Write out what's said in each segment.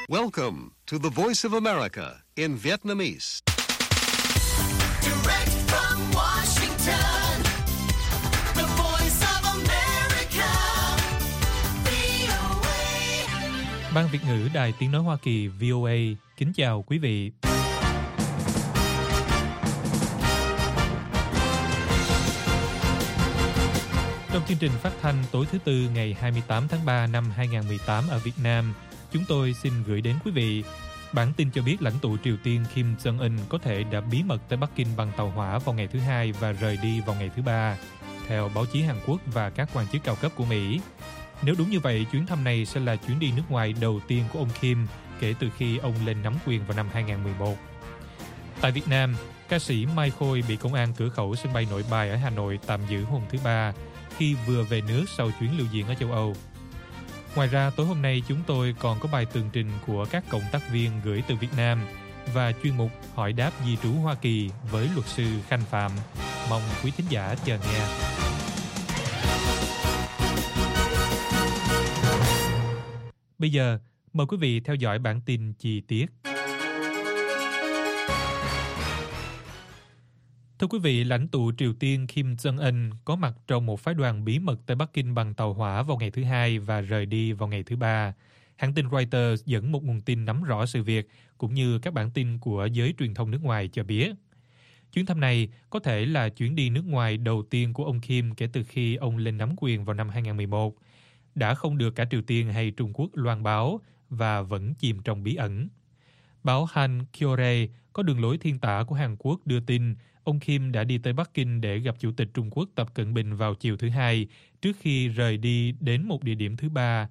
Welcome to the Voice of America in Vietnamese. Direct from Washington, the Voice of America, VOA. Ban Việt ngữ Đài Tiếng nói Hoa Kỳ VOA kính chào quý vị. Trong chương trình phát thanh tối thứ Tư ngày 28 tháng 3 năm 2018 ở Việt Nam, chúng tôi xin gửi đến quý vị bản tin cho biết lãnh tụ Triều Tiên Kim Jong-un có thể đã bí mật tới Bắc Kinh bằng tàu hỏa vào ngày thứ Hai và rời đi vào ngày thứ Ba, theo báo chí Hàn Quốc và các quan chức cao cấp của Mỹ. Nếu đúng như vậy, chuyến thăm này sẽ là chuyến đi nước ngoài đầu tiên của ông Kim kể từ khi ông lên nắm quyền vào năm 2011. Tại Việt Nam, ca sĩ Mai Khôi bị công an cửa khẩu sân bay Nội Bài ở Hà Nội tạm giữ hôm thứ Ba khi vừa về nước sau chuyến lưu diễn ở châu Âu. Ngoài ra, tối hôm nay chúng tôi còn có bài tường trình của các cộng tác viên gửi từ Việt Nam và chuyên mục hỏi đáp di trú Hoa Kỳ với luật sư Khanh Phạm. Mong quý thính giả chờ nghe. Bây giờ, mời quý vị theo dõi bản tin chi tiết. Thưa quý vị, lãnh tụ Triều Tiên Kim Jong-un có mặt trong một phái đoàn bí mật tới Bắc Kinh bằng tàu hỏa vào ngày thứ Hai và rời đi vào ngày thứ Ba. Hãng tin Reuters dẫn một nguồn tin nắm rõ sự việc, cũng như các bản tin của giới truyền thông nước ngoài cho biết. Chuyến thăm này có thể là chuyến đi nước ngoài đầu tiên của ông Kim kể từ khi ông lên nắm quyền vào năm 2011. Đã không được cả Triều Tiên hay Trung Quốc loan báo và vẫn chìm trong bí ẩn. Báo Han Kyorae có đường lối thiên tả của Hàn Quốc đưa tin ông Kim đã đi tới Bắc Kinh để gặp Chủ tịch Trung Quốc Tập Cận Bình vào chiều thứ Hai, trước khi rời đi đến một địa điểm thứ ba,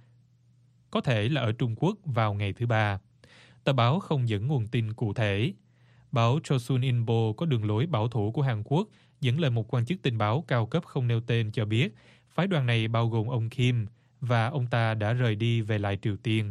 có thể là ở Trung Quốc vào ngày thứ Ba. Tờ báo không dẫn nguồn tin cụ thể. Báo Chosun Ilbo có đường lối bảo thủ của Hàn Quốc dẫn lời một quan chức tình báo cao cấp không nêu tên cho biết phái đoàn này bao gồm ông Kim và ông ta đã rời đi về lại Triều Tiên.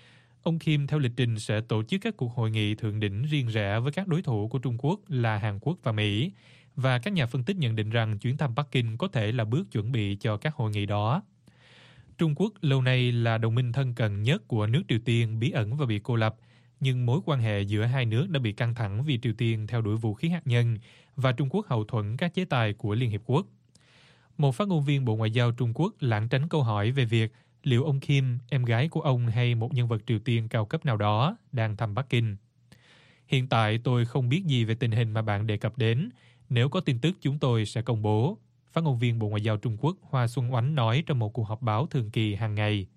Ông Kim theo lịch trình sẽ tổ chức các cuộc hội nghị thượng đỉnh riêng rẽ với các đối thủ của Trung Quốc là Hàn Quốc và Mỹ, và các nhà phân tích nhận định rằng chuyến thăm Bắc Kinh có thể là bước chuẩn bị cho các hội nghị đó. Trung Quốc lâu nay là đồng minh thân cận nhất của nước Triều Tiên, bí ẩn và bị cô lập, nhưng mối quan hệ giữa hai nước đã bị căng thẳng vì Triều Tiên theo đuổi vũ khí hạt nhân và Trung Quốc hậu thuẫn các chế tài của Liên Hiệp Quốc. Một phát ngôn viên Bộ Ngoại giao Trung Quốc lảng tránh câu hỏi về việc liệu ông Kim, em gái của ông hay một nhân vật Triều Tiên cao cấp nào đó đang thăm Bắc Kinh. Hiện tại tôi không biết gì về tình hình mà bạn đề cập đến. Nếu có tin tức chúng tôi sẽ công bố, phát ngôn viên Bộ Ngoại giao Trung Quốc Hoa Xuân Oánh nói trong một cuộc họp báo thường kỳ hàng ngày.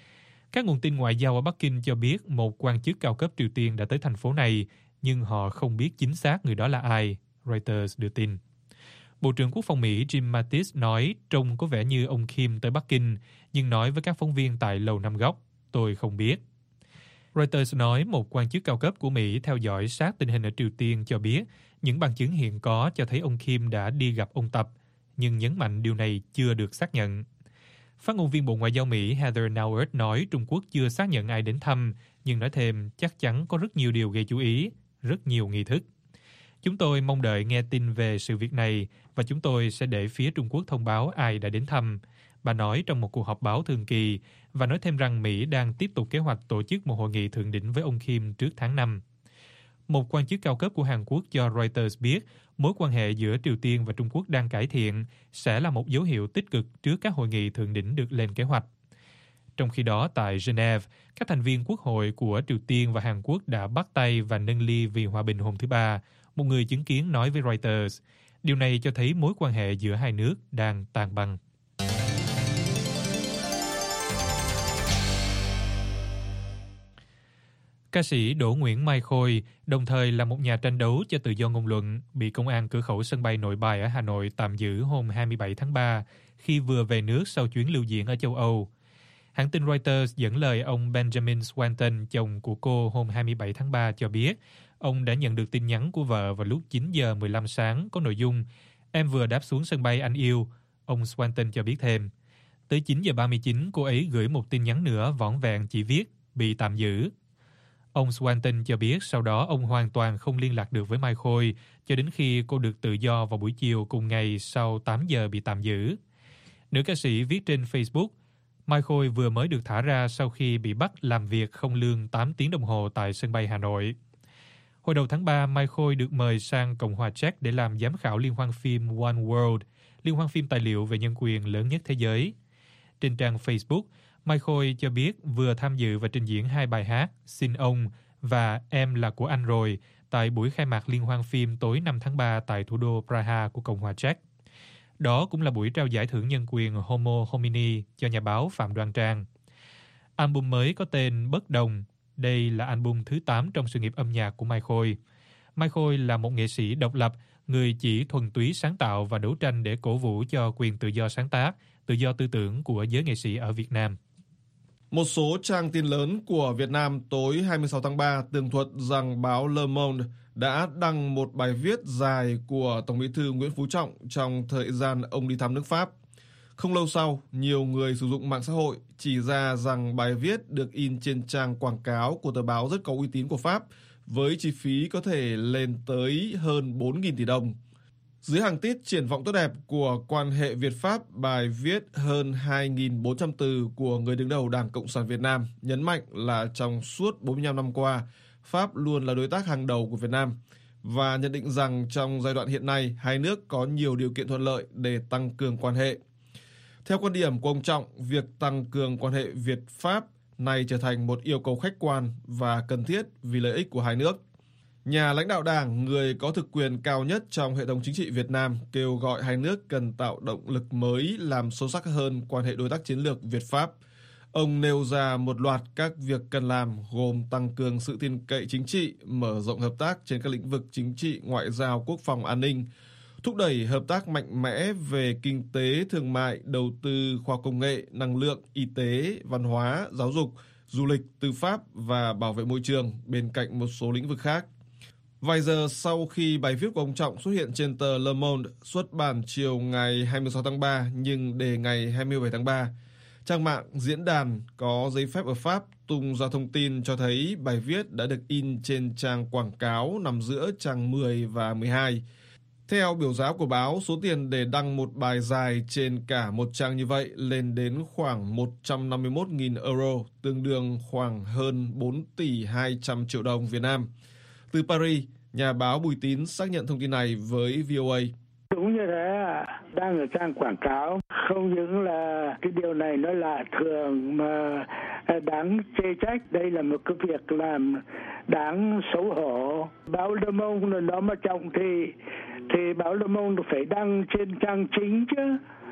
Các nguồn tin ngoại giao ở Bắc Kinh cho biết một quan chức cao cấp Triều Tiên đã tới thành phố này, nhưng họ không biết chính xác người đó là ai, Reuters đưa tin. Bộ trưởng Quốc phòng Mỹ Jim Mattis nói trông có vẻ như ông Kim tới Bắc Kinh, nhưng nói với các phóng viên tại Lầu Năm Góc, tôi không biết. Reuters nói một quan chức cao cấp của Mỹ theo dõi sát tình hình ở Triều Tiên cho biết những bằng chứng hiện có cho thấy ông Kim đã đi gặp ông Tập, nhưng nhấn mạnh điều này chưa được xác nhận. Phát ngôn viên Bộ Ngoại giao Mỹ Heather Nauert nói Trung Quốc chưa xác nhận ai đến thăm, nhưng nói thêm chắc chắn có rất nhiều điều gây chú ý, rất nhiều nghi thức. Chúng tôi mong đợi nghe tin về sự việc này và chúng tôi sẽ để phía Trung Quốc thông báo ai đã đến thăm, bà nói trong một cuộc họp báo thường kỳ, và nói thêm rằng Mỹ đang tiếp tục kế hoạch tổ chức một hội nghị thượng đỉnh với ông Kim trước tháng 5. Một quan chức cao cấp của Hàn Quốc cho Reuters biết mối quan hệ giữa Triều Tiên và Trung Quốc đang cải thiện sẽ là một dấu hiệu tích cực trước các hội nghị thượng đỉnh được lên kế hoạch. Trong khi đó, tại Geneva, các thành viên quốc hội của Triều Tiên và Hàn Quốc đã bắt tay và nâng ly vì hòa bình hôm thứ Ba, một người chứng kiến nói với Reuters. Điều này cho thấy mối quan hệ giữa hai nước đang tan băng. Ca sĩ Đỗ Nguyễn Mai Khôi, đồng thời là một nhà tranh đấu cho tự do ngôn luận, bị công an cửa khẩu sân bay Nội Bài ở Hà Nội tạm giữ hôm 27 tháng 3 khi vừa về nước sau chuyến lưu diễn ở châu Âu. Hãng tin Reuters dẫn lời ông Benjamin Swanton, chồng của cô hôm 27 tháng 3 cho biết, ông đã nhận được tin nhắn của vợ vào lúc 9 giờ 15 sáng có nội dung "Em vừa đáp xuống sân bay anh yêu." Ông Swanton cho biết thêm. Tới 9 giờ 39, cô ấy gửi một tin nhắn nữa vỏn vẹn chỉ viết "bị tạm giữ." Ông Swanton cho biết sau đó ông hoàn toàn không liên lạc được với Mai Khôi cho đến khi cô được tự do vào buổi chiều cùng ngày sau 8 giờ bị tạm giữ. Nữ ca sĩ viết trên Facebook, Mai Khôi vừa mới được thả ra sau khi bị bắt làm việc không lương 8 tiếng đồng hồ tại sân bay Hà Nội. Hồi đầu tháng 3, Mai Khôi được mời sang Cộng hòa Czech để làm giám khảo liên hoan phim One World, liên hoan phim tài liệu về nhân quyền lớn nhất thế giới. Trên trang Facebook, Mai Khôi cho biết vừa tham dự và trình diễn 2 bài hát Xin ông và Em là của anh rồi tại buổi khai mạc liên hoan phim tối 5 tháng 3 tại thủ đô Praha của Cộng hòa Czech. Đó cũng là buổi trao giải thưởng nhân quyền Homo Homini cho nhà báo Phạm Đoan Trang. Album mới có tên Bất Đồng. Đây là album thứ 8 trong sự nghiệp âm nhạc của Mai Khôi. Mai Khôi là một nghệ sĩ độc lập, người chỉ thuần túy sáng tạo và đấu tranh để cổ vũ cho quyền tự do sáng tác, tự do tư tưởng của giới nghệ sĩ ở Việt Nam. Một số trang tin lớn của Việt Nam tối 26 tháng 3 tường thuật rằng báo Le Monde đã đăng một bài viết dài của Tổng Bí thư Nguyễn Phú Trọng trong thời gian ông đi thăm nước Pháp. Không lâu sau, nhiều người sử dụng mạng xã hội chỉ ra rằng bài viết được in trên trang quảng cáo của tờ báo rất có uy tín của Pháp, với chi phí có thể lên tới hơn 4.000 tỷ đồng. Dưới hàng tít triển vọng tốt đẹp của quan hệ Việt-Pháp, bài viết hơn 2.400 từ của người đứng đầu Đảng Cộng sản Việt Nam nhấn mạnh là trong suốt 45 năm qua, Pháp luôn là đối tác hàng đầu của Việt Nam và nhận định rằng trong giai đoạn hiện nay, hai nước có nhiều điều kiện thuận lợi để tăng cường quan hệ. Theo quan điểm của ông Trọng, việc tăng cường quan hệ Việt-Pháp này trở thành một yêu cầu khách quan và cần thiết vì lợi ích của hai nước. Nhà lãnh đạo Đảng, người có thực quyền cao nhất trong hệ thống chính trị Việt Nam, kêu gọi hai nước cần tạo động lực mới làm sâu sắc hơn quan hệ đối tác chiến lược Việt-Pháp. Ông nêu ra một loạt các việc cần làm gồm tăng cường sự tin cậy chính trị, mở rộng hợp tác trên các lĩnh vực chính trị, ngoại giao, quốc phòng, an ninh, thúc đẩy hợp tác mạnh mẽ về kinh tế, thương mại, đầu tư, khoa học công nghệ, năng lượng, y tế, văn hóa, giáo dục, du lịch, tư pháp và bảo vệ môi trường bên cạnh một số lĩnh vực khác. Vài giờ sau khi bài viết của ông Trọng xuất hiện trên tờ Le Monde xuất bản chiều ngày 26 tháng 3 nhưng đề ngày 27 tháng 3, trang mạng diễn đàn có giấy phép ở Pháp tung ra thông tin cho thấy bài viết đã được in trên trang quảng cáo nằm giữa trang 10 và 12. Theo biểu giá của báo, số tiền để đăng một bài dài trên cả một trang như vậy lên đến khoảng 151.000 euro, tương đương khoảng hơn 4 tỷ 200 triệu đồng Việt Nam. Từ Paris, nhà báo Bùi Tín xác nhận thông tin này với VOA. Đúng như thế, đang ở trang quảng cáo. Không những là cái điều này nó lạ thường mà đáng chê trách. Đây là một cái việc làm đáng xấu hổ. Báo Le Monde nó mà trọng thì báo Le Monde phải đăng trên trang chính chứ.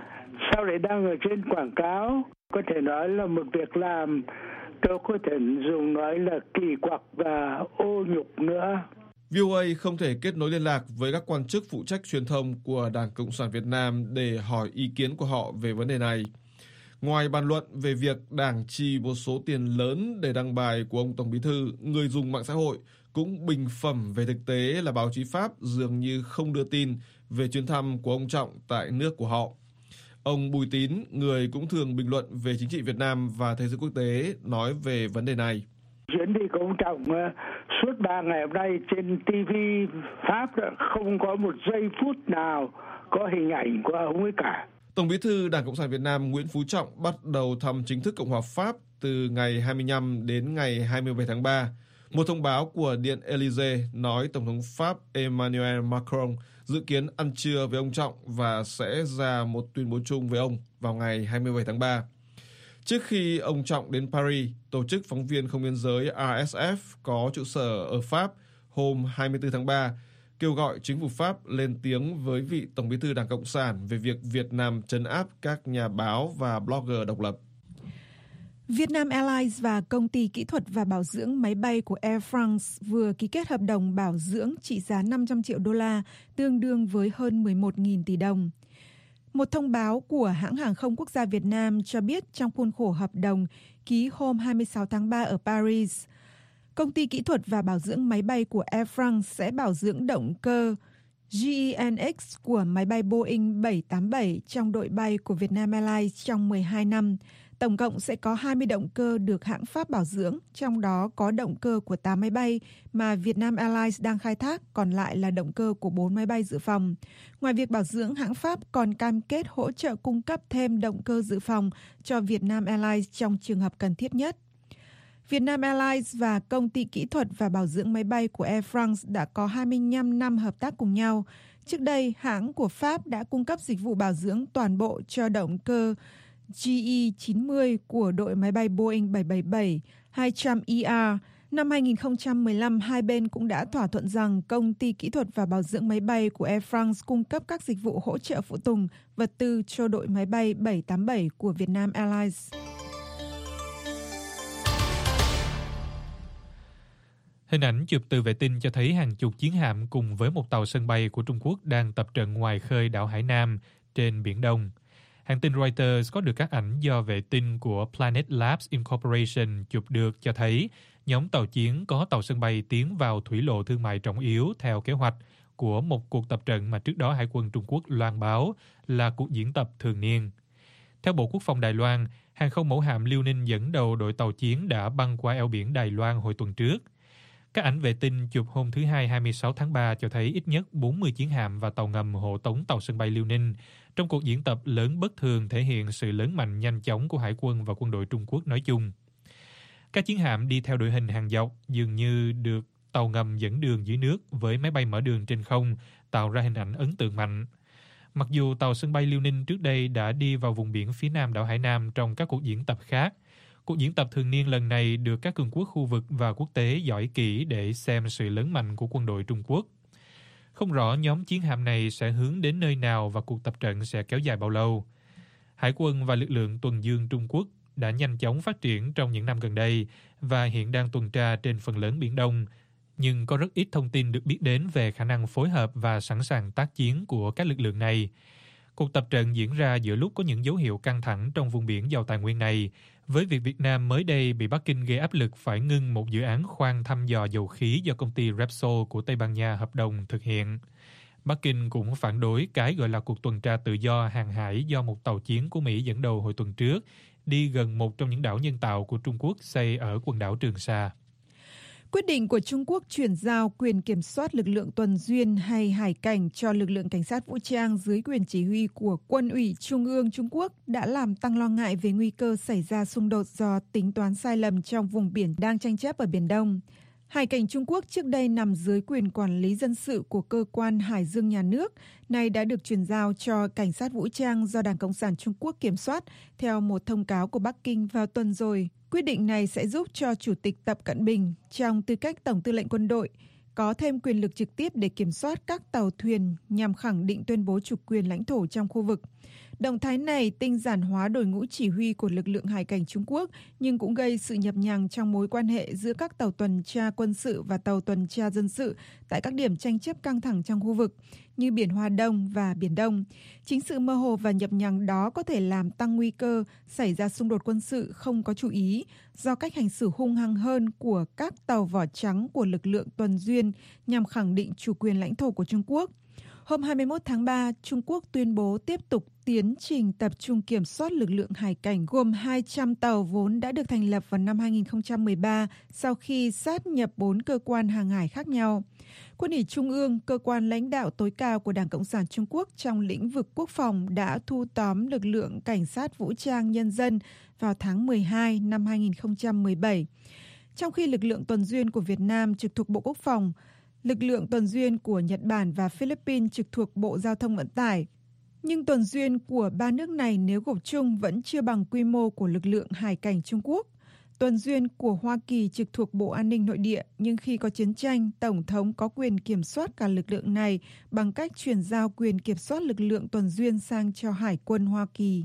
Sao lại đăng ở trên quảng cáo? Có thể nói là một việc làm tôi có thể dùng nói là kỳ quặc và ô nhục nữa. VOA không thể kết nối liên lạc với các quan chức phụ trách truyền thông của Đảng Cộng sản Việt Nam để hỏi ý kiến của họ về vấn đề này. Ngoài bàn luận về việc Đảng chi một số tiền lớn để đăng bài của ông Tổng Bí thư, người dùng mạng xã hội cũng bình phẩm về thực tế là báo chí Pháp dường như không đưa tin về chuyến thăm của ông Trọng tại nước của họ. Ông Bùi Tín, người cũng thường bình luận về chính trị Việt Nam và thế giới quốc tế, nói về vấn đề này. Chuyến đi của ông Trọng suốt 3 ngày hôm nay trên TV Pháp không có một giây phút nào có hình ảnh của ông ấy cả. Tổng Bí thư Đảng Cộng sản Việt Nam Nguyễn Phú Trọng bắt đầu thăm chính thức Cộng hòa Pháp từ ngày 25 đến ngày 27 tháng 3. Một thông báo của Điện Élysée nói Tổng thống Pháp Emmanuel Macron dự kiến ăn trưa với ông Trọng và sẽ ra một tuyên bố chung với ông vào ngày 27 tháng 3. Trước khi ông Trọng đến Paris, tổ chức phóng viên không biên giới RSF có trụ sở ở Pháp hôm 24 tháng 3 kêu gọi chính phủ Pháp lên tiếng với vị Tổng Bí thư Đảng Cộng sản về việc Việt Nam trấn áp các nhà báo và blogger độc lập. Vietnam Airlines và công ty kỹ thuật và bảo dưỡng máy bay của Air France vừa ký kết hợp đồng bảo dưỡng trị giá 500 triệu đô la, tương đương với hơn 11.000 tỷ đồng. Một thông báo của hãng hàng không quốc gia Việt Nam cho biết trong khuôn khổ hợp đồng ký hôm 26 tháng 3 ở Paris, công ty kỹ thuật và bảo dưỡng máy bay của Air France sẽ bảo dưỡng động cơ GEnx của máy bay Boeing 787 trong đội bay của Vietnam Airlines trong 12 năm, tổng cộng sẽ có 20 động cơ được hãng Pháp bảo dưỡng, trong đó có động cơ của 8 máy bay mà Vietnam Airlines đang khai thác, còn lại là động cơ của 4 máy bay dự phòng. Ngoài việc bảo dưỡng, hãng Pháp còn cam kết hỗ trợ cung cấp thêm động cơ dự phòng cho Vietnam Airlines trong trường hợp cần thiết nhất. Vietnam Airlines và công ty kỹ thuật và bảo dưỡng máy bay của Air France đã có 25 năm hợp tác cùng nhau. Trước đây, hãng của Pháp đã cung cấp dịch vụ bảo dưỡng toàn bộ cho động cơ GE90 của đội máy bay Boeing 777-200ER. Năm 2015, hai bên cũng đã thỏa thuận rằng công ty kỹ thuật và bảo dưỡng máy bay của Air France cung cấp các dịch vụ hỗ trợ phụ tùng, vật tư cho đội máy bay 787 của Vietnam Airlines. Hình ảnh chụp từ vệ tinh cho thấy hàng chục chiến hạm cùng với một tàu sân bay của Trung Quốc đang tập trận ngoài khơi đảo Hải Nam trên Biển Đông. Hãng tin Reuters có được các ảnh do vệ tinh của Planet Labs Incorporation chụp được cho thấy nhóm tàu chiến có tàu sân bay tiến vào thủy lộ thương mại trọng yếu theo kế hoạch của một cuộc tập trận mà trước đó Hải quân Trung Quốc loan báo là cuộc diễn tập thường niên. Theo Bộ Quốc phòng Đài Loan, hàng không mẫu hạm Liêu Ninh dẫn đầu đội tàu chiến đã băng qua eo biển Đài Loan hồi tuần trước. Các ảnh vệ tinh chụp hôm thứ Hai 26 tháng 3 cho thấy ít nhất 40 chiến hạm và tàu ngầm hộ tống tàu sân bay Liêu Ninh trong cuộc diễn tập lớn bất thường thể hiện sự lớn mạnh nhanh chóng của Hải quân và quân đội Trung Quốc nói chung. Các chiến hạm đi theo đội hình hàng dọc dường như được tàu ngầm dẫn đường dưới nước với máy bay mở đường trên không, tạo ra hình ảnh ấn tượng mạnh. Mặc dù tàu sân bay Liêu Ninh trước đây đã đi vào vùng biển phía nam đảo Hải Nam trong các cuộc diễn tập khác, cuộc diễn tập thường niên lần này được các cường quốc khu vực và quốc tế dõi kỹ để xem sự lớn mạnh của quân đội Trung Quốc. Không rõ nhóm chiến hạm này sẽ hướng đến nơi nào và cuộc tập trận sẽ kéo dài bao lâu. Hải quân và lực lượng tuần dương Trung Quốc đã nhanh chóng phát triển trong những năm gần đây và hiện đang tuần tra trên phần lớn Biển Đông, nhưng có rất ít thông tin được biết đến về khả năng phối hợp và sẵn sàng tác chiến của các lực lượng này. Cuộc tập trận diễn ra giữa lúc có những dấu hiệu căng thẳng trong vùng biển giàu tài nguyên này, với việc Việt Nam mới đây bị Bắc Kinh gây áp lực phải ngưng một dự án khoan thăm dò dầu khí do công ty Repsol của Tây Ban Nha hợp đồng thực hiện. Bắc Kinh cũng phản đối cái gọi là cuộc tuần tra tự do hàng hải do một tàu chiến của Mỹ dẫn đầu hồi tuần trước, đi gần một trong những đảo nhân tạo của Trung Quốc xây ở quần đảo Trường Sa. Quyết định của Trung Quốc chuyển giao quyền kiểm soát lực lượng tuần duyên hay hải cảnh cho lực lượng cảnh sát vũ trang dưới quyền chỉ huy của Quân ủy Trung ương Trung Quốc đã làm tăng lo ngại về nguy cơ xảy ra xung đột do tính toán sai lầm trong vùng biển đang tranh chấp ở Biển Đông. Hải cảnh Trung Quốc trước đây nằm dưới quyền quản lý dân sự của cơ quan Hải dương nhà nước, nay đã được chuyển giao cho cảnh sát vũ trang do Đảng Cộng sản Trung Quốc kiểm soát, theo một thông cáo của Bắc Kinh vào tuần rồi. Quyết định này sẽ giúp cho Chủ tịch Tập Cận Bình, trong tư cách Tổng tư lệnh quân đội, có thêm quyền lực trực tiếp để kiểm soát các tàu thuyền nhằm khẳng định tuyên bố chủ quyền lãnh thổ trong khu vực. Động thái này tinh giản hóa đội ngũ chỉ huy của lực lượng hải cảnh Trung Quốc, nhưng cũng gây sự nhập nhằng trong mối quan hệ giữa các tàu tuần tra quân sự và tàu tuần tra dân sự tại các điểm tranh chấp căng thẳng trong khu vực, như Biển Hoa Đông và Biển Đông. Chính sự mơ hồ và nhập nhằng đó có thể làm tăng nguy cơ xảy ra xung đột quân sự không có chú ý, do cách hành xử hung hăng hơn của các tàu vỏ trắng của lực lượng tuần duyên nhằm khẳng định chủ quyền lãnh thổ của Trung Quốc. Hôm 21 tháng 3, Trung Quốc tuyên bố tiếp tục tiến trình tập trung kiểm soát lực lượng hải cảnh gồm 200 tàu vốn đã được thành lập vào năm 2013 sau khi sát nhập 4 cơ quan hàng hải khác nhau. Quân ủy Trung ương, cơ quan lãnh đạo tối cao của Đảng Cộng sản Trung Quốc trong lĩnh vực quốc phòng đã thu tóm lực lượng cảnh sát vũ trang nhân dân vào tháng 12 năm 2017. Trong khi lực lượng tuần duyên của Việt Nam trực thuộc Bộ Quốc phòng, lực lượng tuần duyên của Nhật Bản và Philippines trực thuộc Bộ Giao thông Vận tải. Nhưng tuần duyên của ba nước này nếu gộp chung vẫn chưa bằng quy mô của lực lượng hải cảnh Trung Quốc. Tuần duyên của Hoa Kỳ trực thuộc Bộ An ninh Nội địa, nhưng khi có chiến tranh, Tổng thống có quyền kiểm soát cả lực lượng này bằng cách chuyển giao quyền kiểm soát lực lượng tuần duyên sang cho Hải quân Hoa Kỳ.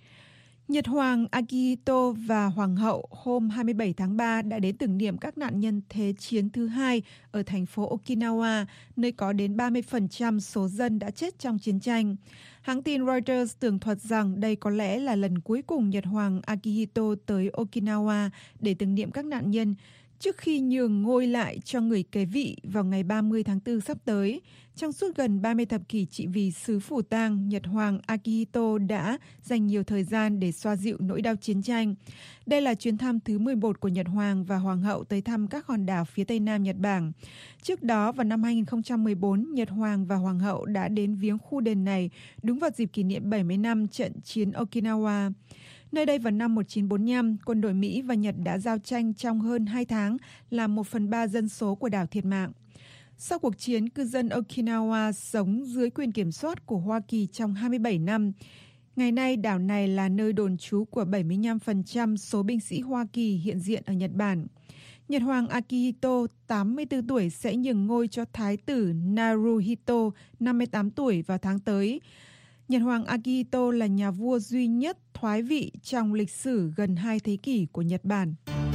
Nhật Hoàng Akihito và Hoàng hậu hôm 27 tháng 3 đã đến tưởng niệm các nạn nhân Thế chiến thứ hai ở thành phố Okinawa, nơi có đến 30% số dân đã chết trong chiến tranh. Hãng tin Reuters tường thuật rằng đây có lẽ là lần cuối cùng Nhật Hoàng Akihito tới Okinawa để tưởng niệm các nạn nhân trước khi nhường ngôi lại cho người kế vị vào ngày 30 tháng 4 sắp tới. Trong suốt gần 30 thập kỷ trị vì xứ Phủ Tang, Nhật Hoàng Akihito đã dành nhiều thời gian để xoa dịu nỗi đau chiến tranh. Đây là chuyến thăm thứ 11 của Nhật Hoàng và Hoàng hậu tới thăm các hòn đảo phía Tây Nam Nhật Bản. Trước đó, vào năm 2014, Nhật Hoàng và Hoàng hậu đã đến viếng khu đền này đúng vào dịp kỷ niệm 70 năm trận chiến Okinawa. Nơi đây vào năm 1945, quân đội Mỹ và Nhật đã giao tranh trong hơn 2 tháng, làm 1/3 dân số của đảo thiệt mạng. Sau cuộc chiến, cư dân Okinawa sống dưới quyền kiểm soát của Hoa Kỳ trong 27 năm. Ngày nay, đảo này là nơi đồn trú của 75% số binh sĩ Hoa Kỳ hiện diện ở Nhật Bản. Nhật Hoàng Akihito, 84 tuổi, sẽ nhường ngôi cho Thái tử Naruhito, 58 tuổi vào tháng tới. Nhật Hoàng Akihito là nhà vua duy nhất thoái vị trong lịch sử gần 2 thế kỷ của Nhật Bản.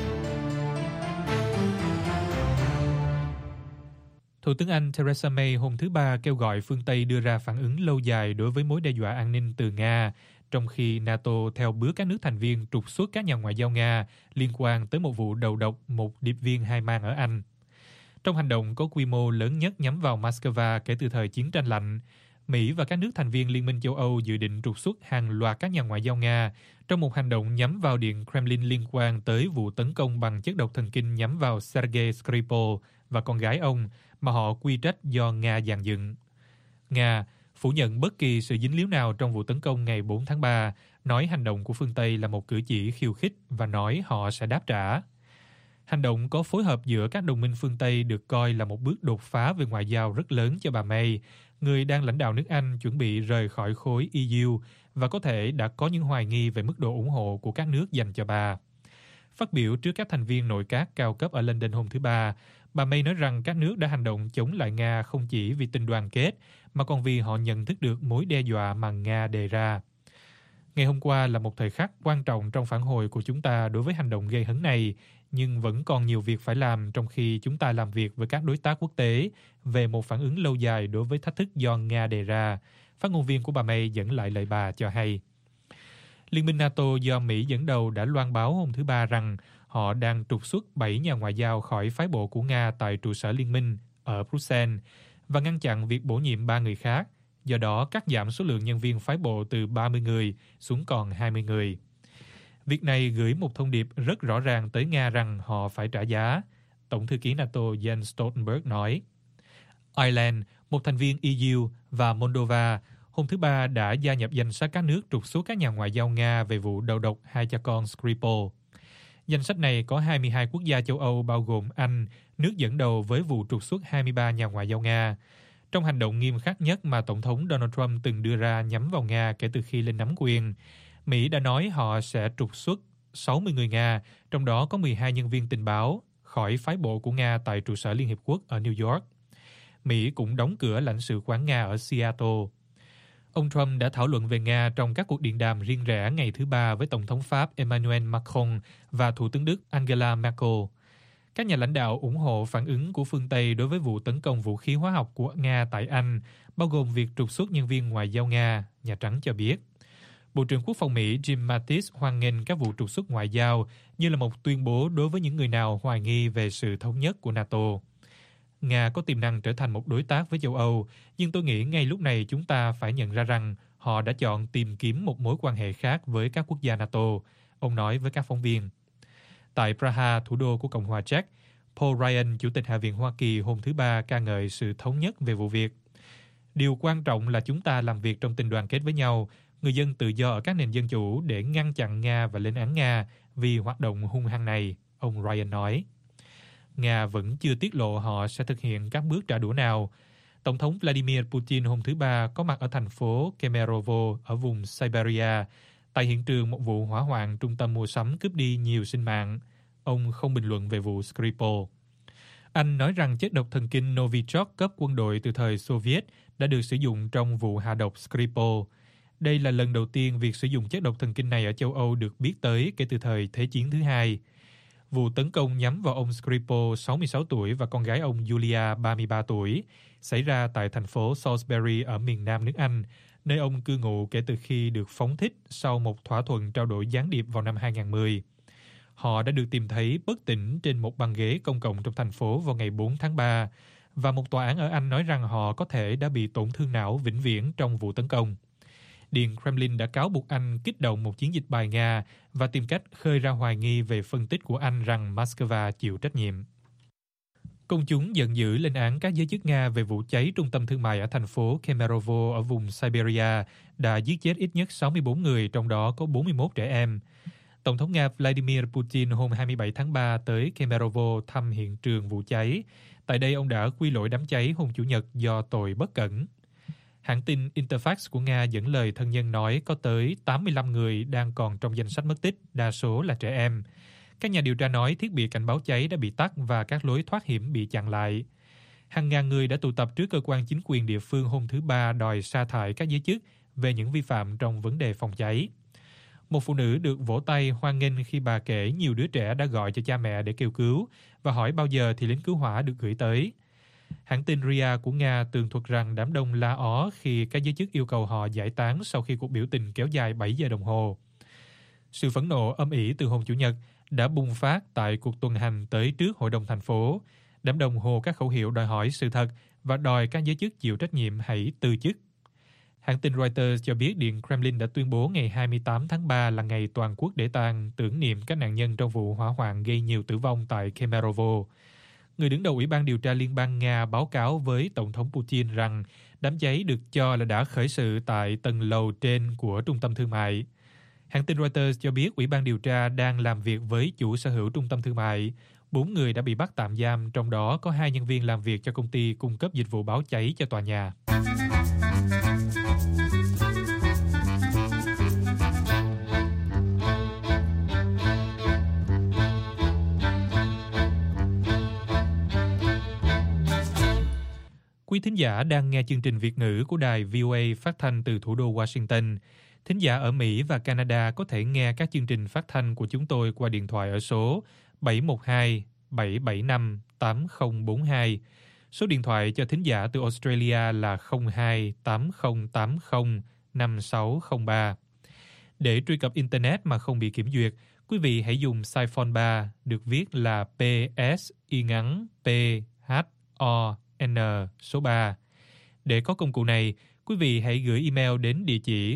Thủ tướng Anh Theresa May hôm thứ Ba kêu gọi phương Tây đưa ra phản ứng lâu dài đối với mối đe dọa an ninh từ Nga, trong khi NATO theo bước các nước thành viên trục xuất các nhà ngoại giao Nga liên quan tới một vụ đầu độc một điệp viên hai mang ở Anh. Trong hành động có quy mô lớn nhất nhắm vào Moscow kể từ thời chiến tranh lạnh, Mỹ và các nước thành viên Liên minh châu Âu dự định trục xuất hàng loạt các nhà ngoại giao Nga trong một hành động nhắm vào Điện Kremlin liên quan tới vụ tấn công bằng chất độc thần kinh nhắm vào Sergei Skripal và con gái ông mà họ quy trách do Nga dàn dựng. Nga phủ nhận bất kỳ sự dính líu nào trong vụ tấn công ngày 4 tháng 3, nói hành động của phương Tây là một cử chỉ khiêu khích và nói họ sẽ đáp trả. Hành động có phối hợp giữa các đồng minh phương Tây được coi là một bước đột phá về ngoại giao rất lớn cho bà May, người đang lãnh đạo nước Anh chuẩn bị rời khỏi khối EU và có thể đã có những hoài nghi về mức độ ủng hộ của các nước dành cho bà. Phát biểu trước các thành viên nội các cao cấp ở London hôm thứ Ba, bà May nói rằng các nước đã hành động chống lại Nga không chỉ vì tình đoàn kết, mà còn vì họ nhận thức được mối đe dọa mà Nga đề ra. Ngày hôm qua là một thời khắc quan trọng trong phản hồi của chúng ta đối với hành động gây hấn này, nhưng vẫn còn nhiều việc phải làm trong khi chúng ta làm việc với các đối tác quốc tế về một phản ứng lâu dài đối với thách thức do Nga đề ra, phát ngôn viên của bà May dẫn lại lời bà cho hay. Liên minh NATO do Mỹ dẫn đầu đã loan báo hôm thứ Ba rằng họ đang trục xuất 7 nhà ngoại giao khỏi phái bộ của Nga tại trụ sở liên minh ở Bruxelles và ngăn chặn việc bổ nhiệm 3 người khác, do đó cắt giảm số lượng nhân viên phái bộ từ 30 người xuống còn 20 người. Việc này gửi một thông điệp rất rõ ràng tới Nga rằng họ phải trả giá, Tổng thư ký NATO Jens Stoltenberg nói. Ireland, một thành viên EU, và Moldova hôm thứ Ba đã gia nhập danh sách các nước trục xuất các nhà ngoại giao Nga về vụ đầu độc hai cha con Skripal. Danh sách này có 22 quốc gia châu Âu bao gồm Anh, nước dẫn đầu với vụ trục xuất 23 nhà ngoại giao Nga, trong hành động nghiêm khắc nhất mà Tổng thống Donald Trump từng đưa ra nhắm vào Nga kể từ khi lên nắm quyền. Mỹ đã nói họ sẽ trục xuất 60 người Nga, trong đó có 12 nhân viên tình báo, khỏi phái bộ của Nga tại trụ sở Liên Hiệp Quốc ở New York. Mỹ cũng đóng cửa lãnh sự quán Nga ở Seattle. Ông Trump đã thảo luận về Nga trong các cuộc điện đàm riêng rẽ ngày thứ Ba với Tổng thống Pháp Emmanuel Macron và Thủ tướng Đức Angela Merkel. Các nhà lãnh đạo ủng hộ phản ứng của phương Tây đối với vụ tấn công vũ khí hóa học của Nga tại Anh, bao gồm việc trục xuất nhân viên ngoại giao Nga, Nhà Trắng cho biết. Bộ trưởng Quốc phòng Mỹ Jim Mattis hoan nghênh các vụ trục xuất ngoại giao như là một tuyên bố đối với những người nào hoài nghi về sự thống nhất của NATO. Nga có tiềm năng trở thành một đối tác với châu Âu, nhưng tôi nghĩ ngay lúc này chúng ta phải nhận ra rằng họ đã chọn tìm kiếm một mối quan hệ khác với các quốc gia NATO, ông nói với các phóng viên. Tại Praha, thủ đô của Cộng hòa Czech, Paul Ryan, Chủ tịch Hạ viện Hoa Kỳ hôm thứ Ba ca ngợi sự thống nhất về vụ việc. Điều quan trọng là chúng ta làm việc trong tình đoàn kết với nhau, người dân tự do ở các nền dân chủ để ngăn chặn Nga và lên án Nga vì hoạt động hung hăng này, ông Ryan nói. Nga vẫn chưa tiết lộ họ sẽ thực hiện các bước trả đũa nào. Tổng thống Vladimir Putin hôm thứ Ba có mặt ở thành phố Kemerovo ở vùng Siberia, tại hiện trường một vụ hỏa hoạn trung tâm mua sắm cướp đi nhiều sinh mạng. Ông không bình luận về vụ Skripal. Anh nói rằng chất độc thần kinh Novichok cấp quân đội từ thời Xô Viết đã được sử dụng trong vụ hạ độc Skripal. Đây là lần đầu tiên việc sử dụng chất độc thần kinh này ở châu Âu được biết tới kể từ thời Thế chiến thứ hai. Vụ tấn công nhắm vào ông Skripal, 66 tuổi, và con gái ông Yulia, 33 tuổi, xảy ra tại thành phố Salisbury ở miền nam nước Anh, nơi ông cư ngụ kể từ khi được phóng thích sau một thỏa thuận trao đổi gián điệp vào năm 2010. Họ đã được tìm thấy bất tỉnh trên một băng ghế công cộng trong thành phố vào ngày 4 tháng 3, và một tòa án ở Anh nói rằng họ có thể đã bị tổn thương não vĩnh viễn trong vụ tấn công. Điện Kremlin đã cáo buộc Anh kích động một chiến dịch bài Nga và tìm cách khơi ra hoài nghi về phân tích của Anh rằng Moscow chịu trách nhiệm. Công chúng giận dữ lên án các giới chức Nga về vụ cháy trung tâm thương mại ở thành phố Kemerovo ở vùng Siberia đã giết chết ít nhất 64 người, trong đó có 41 trẻ em. Tổng thống Nga Vladimir Putin hôm 27 tháng 3 tới Kemerovo thăm hiện trường vụ cháy. Tại đây, ông đã quy lỗi đám cháy hôm Chủ nhật do tội bất cẩn. Hãng tin Interfax của Nga dẫn lời thân nhân nói có tới 85 người đang còn trong danh sách mất tích, đa số là trẻ em. Các nhà điều tra nói thiết bị cảnh báo cháy đã bị tắt và các lối thoát hiểm bị chặn lại. Hàng ngàn người đã tụ tập trước cơ quan chính quyền địa phương hôm thứ Ba đòi sa thải các giới chức về những vi phạm trong vấn đề phòng cháy. Một phụ nữ được vỗ tay hoan nghênh khi bà kể nhiều đứa trẻ đã gọi cho cha mẹ để kêu cứu và hỏi bao giờ thì lính cứu hỏa được gửi tới. Hãng tin RIA của Nga tường thuật rằng đám đông la ó khi các giới chức yêu cầu họ giải tán sau khi cuộc biểu tình kéo dài 7 giờ đồng hồ. Sự phẫn nộ âm ỉ từ hôm Chủ nhật đã bùng phát tại cuộc tuần hành tới trước Hội đồng thành phố. Đám đông hô các khẩu hiệu đòi hỏi sự thật và đòi các giới chức chịu trách nhiệm hãy từ chức. Hãng tin Reuters cho biết Điện Kremlin đã tuyên bố ngày 28 tháng 3 là ngày toàn quốc để tang tưởng niệm các nạn nhân trong vụ hỏa hoạn gây nhiều tử vong tại Kemerovo. Người đứng đầu Ủy ban điều tra Liên bang Nga báo cáo với Tổng thống Putin rằng đám cháy được cho là đã khởi sự tại tầng lầu trên của trung tâm thương mại. Hãng tin Reuters cho biết Ủy ban điều tra đang làm việc với chủ sở hữu trung tâm thương mại. 4 người đã bị bắt tạm giam, trong đó có 2 nhân viên làm việc cho công ty cung cấp dịch vụ báo cháy cho tòa nhà. Quý thính giả đang nghe chương trình Việt ngữ của đài VOA phát thanh từ thủ đô Washington. Thính giả ở Mỹ và Canada có thể nghe các chương trình phát thanh của chúng tôi qua điện thoại ở số 712-775-8042. Số điện thoại cho thính giả từ Australia là 02-8080-5603. Để truy cập Internet mà không bị kiểm duyệt, quý vị hãy dùng Siphon 3, được viết là PSY_PHON số 3. Để có công cụ này, quý vị hãy gửi email đến địa chỉ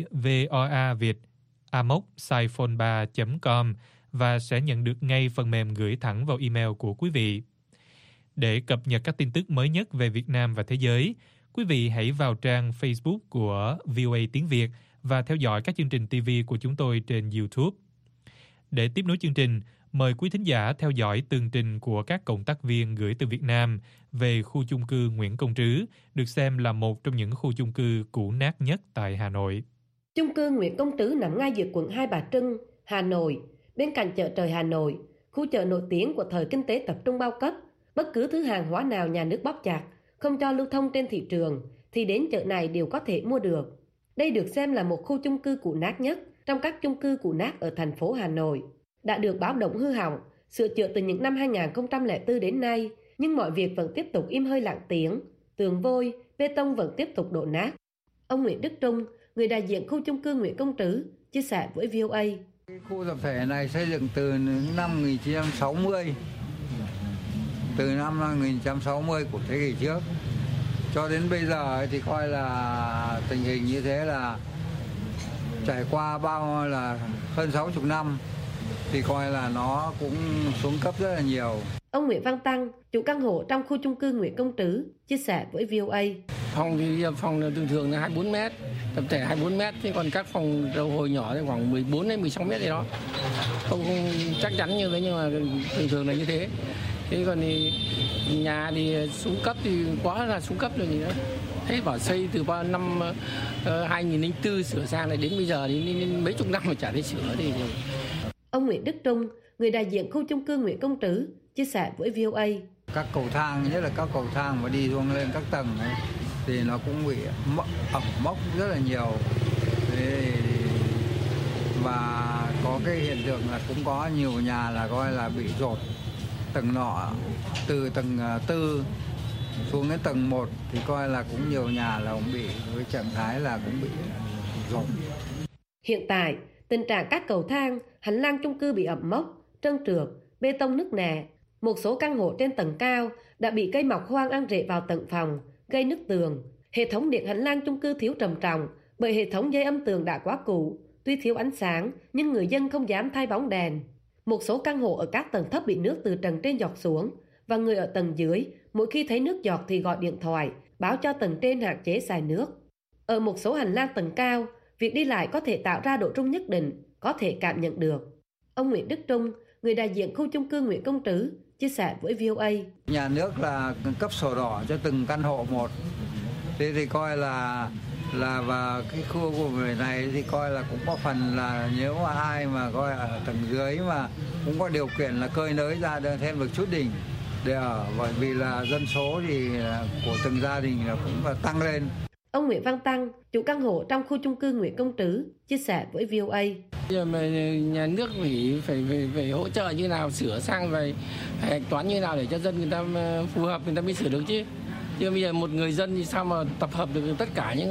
voaviet@siphon3.com và sẽ nhận được ngay phần mềm gửi thẳng vào email của quý vị. Để cập nhật các tin tức mới nhất về Việt Nam và thế giới, quý vị hãy vào trang Facebook của VOA Tiếng Việt và theo dõi các chương trình TV của chúng tôi trên YouTube. Để tiếp nối chương trình, mời quý thính giả theo dõi tường trình của các cộng tác viên gửi từ Việt Nam về khu chung cư Nguyễn Công Trứ, được xem là một trong những khu chung cư cũ nát nhất tại Hà Nội. Chung cư Nguyễn Công Trứ nằm ngay giữa quận Hai Bà Trưng, Hà Nội, bên cạnh chợ Trời Hà Nội, khu chợ nổi tiếng của thời kinh tế tập trung bao cấp. Bất cứ thứ hàng hóa nào nhà nước bóp chặt, không cho lưu thông trên thị trường, thì đến chợ này đều có thể mua được. Đây được xem là một khu chung cư cũ nát nhất trong các chung cư cũ nát ở thành phố Hà Nội. Đã được báo động hư hỏng, sửa chữa từ những năm 2004 đến nay, nhưng mọi việc vẫn tiếp tục im hơi lặng tiếng. Tường vôi, bê tông vẫn tiếp tục đổ nát. Ông Nguyễn Đức Trung, người đại diện khu chung cư Nguyễn Công Trứ, chia sẻ với VOA. Khu tập thể này xây dựng từ năm 1960, từ năm 1960 của thế kỷ trước. Cho đến bây giờ thì coi là tình hình như thế là trải qua hơn 60 năm thì coi là nó cũng xuống cấp rất là nhiều. Ông Nguyễn Văn Tăng, chủ căn hộ trong khu chung cư Nguyễn Công Trứ, chia sẻ với VOA. Phòng thì thường là 24 mét, tập thể 24 mét, thì còn các phòng đầu hồi nhỏ thì khoảng 14 đến 16 mét gì đó. Không chắc chắn như thế nhưng mà thường là như thế. Thế còn thì nhà thì xuống cấp thì quá là xuống cấp rồi gì nữa. Thế bảo xây từ năm 2004 sửa sang lại đến bây giờ thì mấy chục năm mà chả thấy sửa thì. Ông Nguyễn Đức Trung, người đại diện khu chung cư Nguyễn Công Trứ, chia sẻ với VOA. Các cầu thang, nhất là các cầu thang mà đi xuống lên các tầng ấy, thì nó cũng bị ẩm mốc rất là nhiều. Và có cái hiện tượng là cũng có nhiều nhà là coi là bị dột tầng nọ, từ tầng 4 xuống đến tầng 1 thì coi là cũng nhiều nhà là cũng bị với trạng thái là cũng bị dột. Hiện tại, tình trạng các cầu thang, hành lang chung cư bị ẩm mốc trơn trượt, bê tông nứt nẻ. Một số căn hộ trên tầng cao đã bị cây mọc hoang ăn rễ vào tận phòng, gây nứt tường. Hệ thống điện hành lang chung cư thiếu trầm trọng bởi hệ thống dây âm tường đã quá cũ. Tuy thiếu ánh sáng, nhưng người dân không dám thay bóng đèn. Một số căn hộ ở các tầng thấp bị nước từ trần trên giọt xuống, và người ở tầng dưới, mỗi khi thấy nước giọt thì gọi điện thoại, báo cho tầng trên hạn chế xài nước. Ở một số hành lang tầng cao, việc đi lại có thể tạo ra độ rung nhất định, có thể cảm nhận được. Ông Nguyễn Đức Trung, người đại diện khu chung cư Nguyễn Công Trứ, chia sẻ với VOA. Nhà nước là cấp sổ đỏ cho từng căn hộ một. Thế thì coi là và cái khu của người này thì coi là cũng có phần là nếu mà ai mà coi ở tầng dưới mà cũng có điều kiện là cơi nới ra thêm được chút đỉnh để ở, bởi vì là dân số thì của từng gia đình là cũng là tăng lên. Ông Nguyễn Văn Tăng, chủ căn hộ trong khu chung cư Nguyễn Công Trứ, chia sẻ với VOA. Giờ mà nhà nước phải hỗ trợ như nào, sửa sang về hạch toán như nào để cho dân người ta phù hợp, người ta mới sửa được chứ. Chứ bây giờ một người dân thì sao mà tập hợp được tất cả những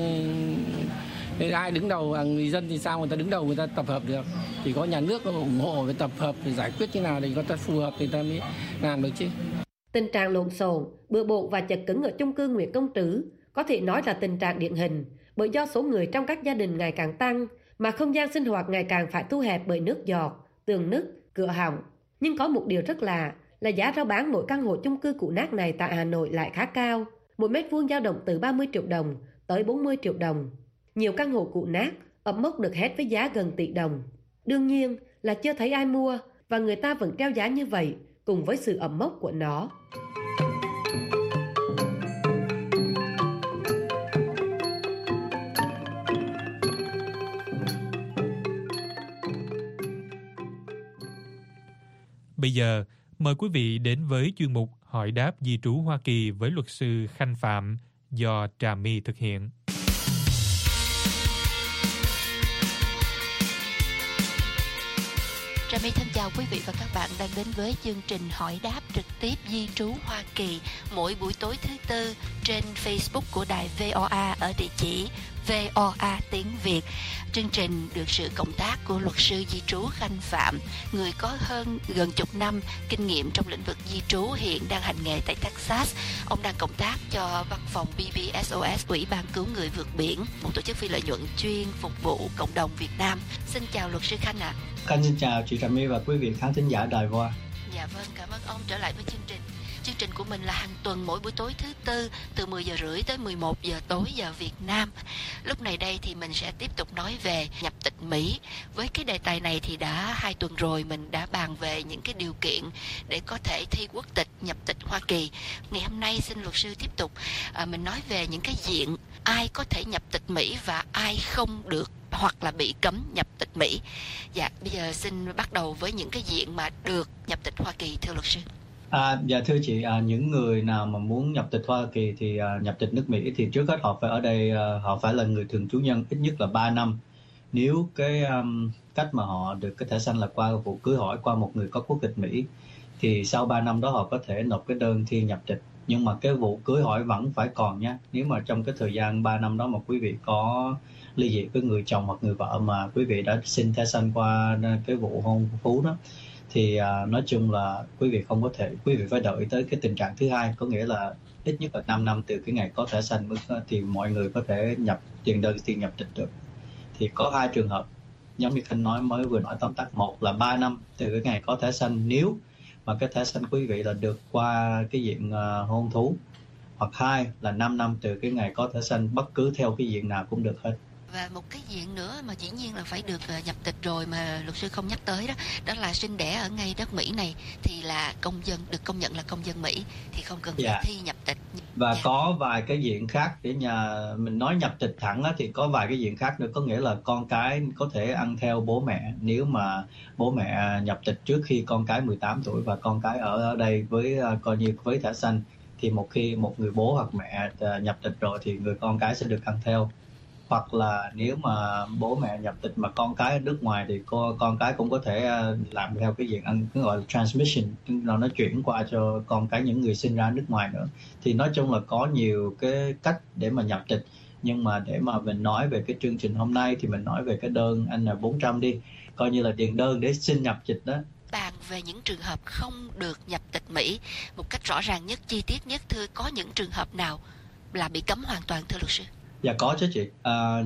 ai đứng đầu, người dân thì sao người ta đứng đầu người ta tập hợp được. Chỉ có nhà nước ủng hộ về tập hợp để giải quyết như nào để người ta phù hợp thì ta mới làm được chứ. Tình trạng lộn xộn, bừa bộn và chật cứng ở chung cư Nguyễn Công Trứ có thể nói là tình trạng điển hình, bởi do số người trong các gia đình ngày càng tăng mà không gian sinh hoạt ngày càng phải thu hẹp bởi nước giọt, tường nứt, cửa hỏng. Nhưng có một điều rất lạ là giá rao bán mỗi căn hộ chung cư cũ nát này tại Hà Nội lại khá cao, mỗi mét vuông dao động từ 30 triệu đồng tới 40 triệu đồng. Nhiều căn hộ cũ nát ập mốc được hét với giá gần tỷ đồng. Đương nhiên là chưa thấy ai mua và người ta vẫn treo giá như vậy cùng với sự ập mốc của nó. Bây giờ, mời quý vị đến với chuyên mục Hỏi đáp di trú Hoa Kỳ với luật sư Khanh Phạm do Trà My thực hiện. Trà My thân chào quý vị và các bạn đang đến với chương trình Hỏi đáp trực tiếp di trú Hoa Kỳ mỗi buổi tối thứ Tư trên Facebook của đài VOA ở địa chỉ VOA tiếng Việt. Chương trình được sự cộng tác của luật sư di trú Khanh Phạm, người có hơn gần chục năm kinh nghiệm trong lĩnh vực di trú, hiện đang hành nghề tại Texas. Ông đang cộng tác cho văn phòng BBSOS, Ủy ban cứu người vượt biển, một tổ chức phi lợi nhuận chuyên phục vụ cộng đồng Việt Nam. Xin chào luật sư Khanh ạ. Khanh xin chào chị Trà My và quý vị khán thính giả đài VOA. Dạ vâng, cảm ơn ông. Trở lại với chương trình. Chương trình của mình là hàng tuần mỗi buổi tối thứ Tư từ 10 giờ rưỡi tới 11 giờ tối giờ Việt Nam. Lúc này đây thì mình sẽ tiếp tục nói về nhập tịch Mỹ. Với cái đề tài này thì đã 2 tuần rồi mình đã bàn về những cái điều kiện để có thể thi quốc tịch, nhập tịch Hoa Kỳ. Ngày hôm nay xin luật sư tiếp tục mình nói về những cái diện ai có thể nhập tịch Mỹ và ai không được hoặc là bị cấm nhập tịch Mỹ. Dạ, bây giờ xin bắt đầu với những cái diện mà được nhập tịch Hoa Kỳ, thưa luật sư. Dạ thưa chị, những người nào mà muốn nhập tịch Hoa Kỳ thì nhập tịch nước Mỹ thì trước hết họ phải ở đây, họ phải là người thường trú nhân ít nhất là 3 năm. Nếu cái cách mà họ được cái thẻ xanh là qua vụ cưới hỏi qua một người có quốc tịch Mỹ, thì sau 3 năm đó họ có thể nộp cái đơn thi nhập tịch. Nhưng mà cái vụ cưới hỏi vẫn phải còn nhé. Nếu mà trong cái thời gian 3 năm đó mà quý vị có ly dị với người chồng hoặc người vợ mà quý vị đã xin thẻ xanh qua cái vụ hôn phú đó, thì nói chung là quý vị không có thể, quý vị phải đợi tới cái tình trạng thứ hai, có nghĩa là ít nhất là 5 năm từ cái ngày có thẻ xanh thì mọi người có thể nhập tiền đơn tiền nhập tịch được. Thì có 2 trường hợp giống như Khanh vừa nói tóm tắt. Một là 3 năm từ cái ngày có thẻ xanh nếu mà cái thẻ xanh quý vị là được qua cái diện hôn thú, hoặc 2 là 5 năm từ cái ngày có thẻ xanh bất cứ theo cái diện nào cũng được hết. Và một cái diện nữa mà dĩ nhiên là phải được nhập tịch rồi mà luật sư không nhắc tới đó, đó là sinh đẻ ở ngay đất Mỹ này thì là công dân, được công nhận là công dân Mỹ thì không cần phải thi nhập tịch. Và có vài cái diện khác để mình nói nhập tịch thẳng á, thì có vài cái diện khác nữa, có nghĩa là con cái có thể ăn theo bố mẹ nếu mà bố mẹ nhập tịch trước khi con cái 18 tuổi và con cái ở đây với coi như với thẻ xanh, thì một khi một người bố hoặc mẹ nhập tịch rồi thì người con cái sẽ được ăn theo. Hoặc là nếu mà bố mẹ nhập tịch mà con cái ở nước ngoài thì con cái cũng có thể làm theo cái diện ăn, gọi là transmission, nó chuyển qua cho con cái những người sinh ra nước ngoài nữa. Thì nói chung là có nhiều cái cách để mà nhập tịch. Nhưng mà để mà mình nói về cái chương trình hôm nay thì mình nói về cái đơn N400 đi, coi như là điền đơn để xin nhập tịch đó. về những trường hợp không được nhập tịch Mỹ một cách rõ ràng nhất, chi tiết nhất, thưa, có những trường hợp nào là bị cấm hoàn toàn, thưa luật sư? Dạ có chứ chị.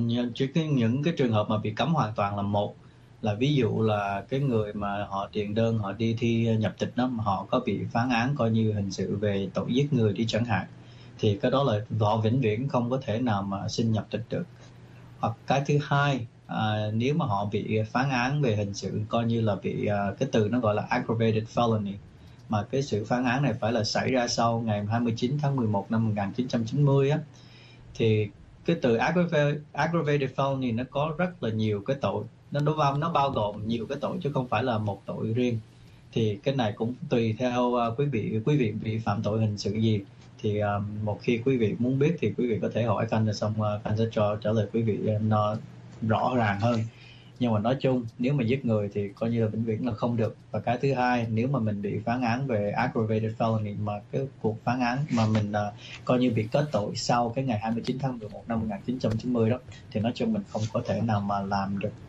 Những cái trường hợp mà bị cấm hoàn toàn là một là ví dụ là cái người mà họ điền đơn họ đi thi nhập tịch đó, mà họ có bị phán án coi như hình sự về tội giết người đi chẳng hạn, thì cái đó là họ vĩnh viễn không có thể nào mà xin nhập tịch được. Hoặc cái thứ hai, nếu mà họ bị phán án về hình sự coi như là bị cái từ nó gọi là aggravated felony, mà cái sự phán án này phải là xảy ra sau ngày 29 tháng 11 năm 1990 á, thì cái từ aggravated felony nó có rất là nhiều cái tội, nó bao gồm nhiều cái tội chứ không phải là một tội riêng. Thì cái này cũng tùy theo quý vị bị phạm tội hình sự gì. Thì một khi quý vị muốn biết thì quý vị có thể hỏi Khanh, rồi xong Khanh sẽ trả lời quý vị nó rõ ràng hơn. Nhưng mà nói chung nếu mà giết người thì coi như là vĩnh viễn là không được. Và cái thứ hai, nếu mà mình bị phán án về aggravated felony mà cái cuộc phán án mà mình coi như bị kết tội sau cái ngày 29 tháng 11 năm 1990 đó, thì nói chung mình không có thể nào mà làm được.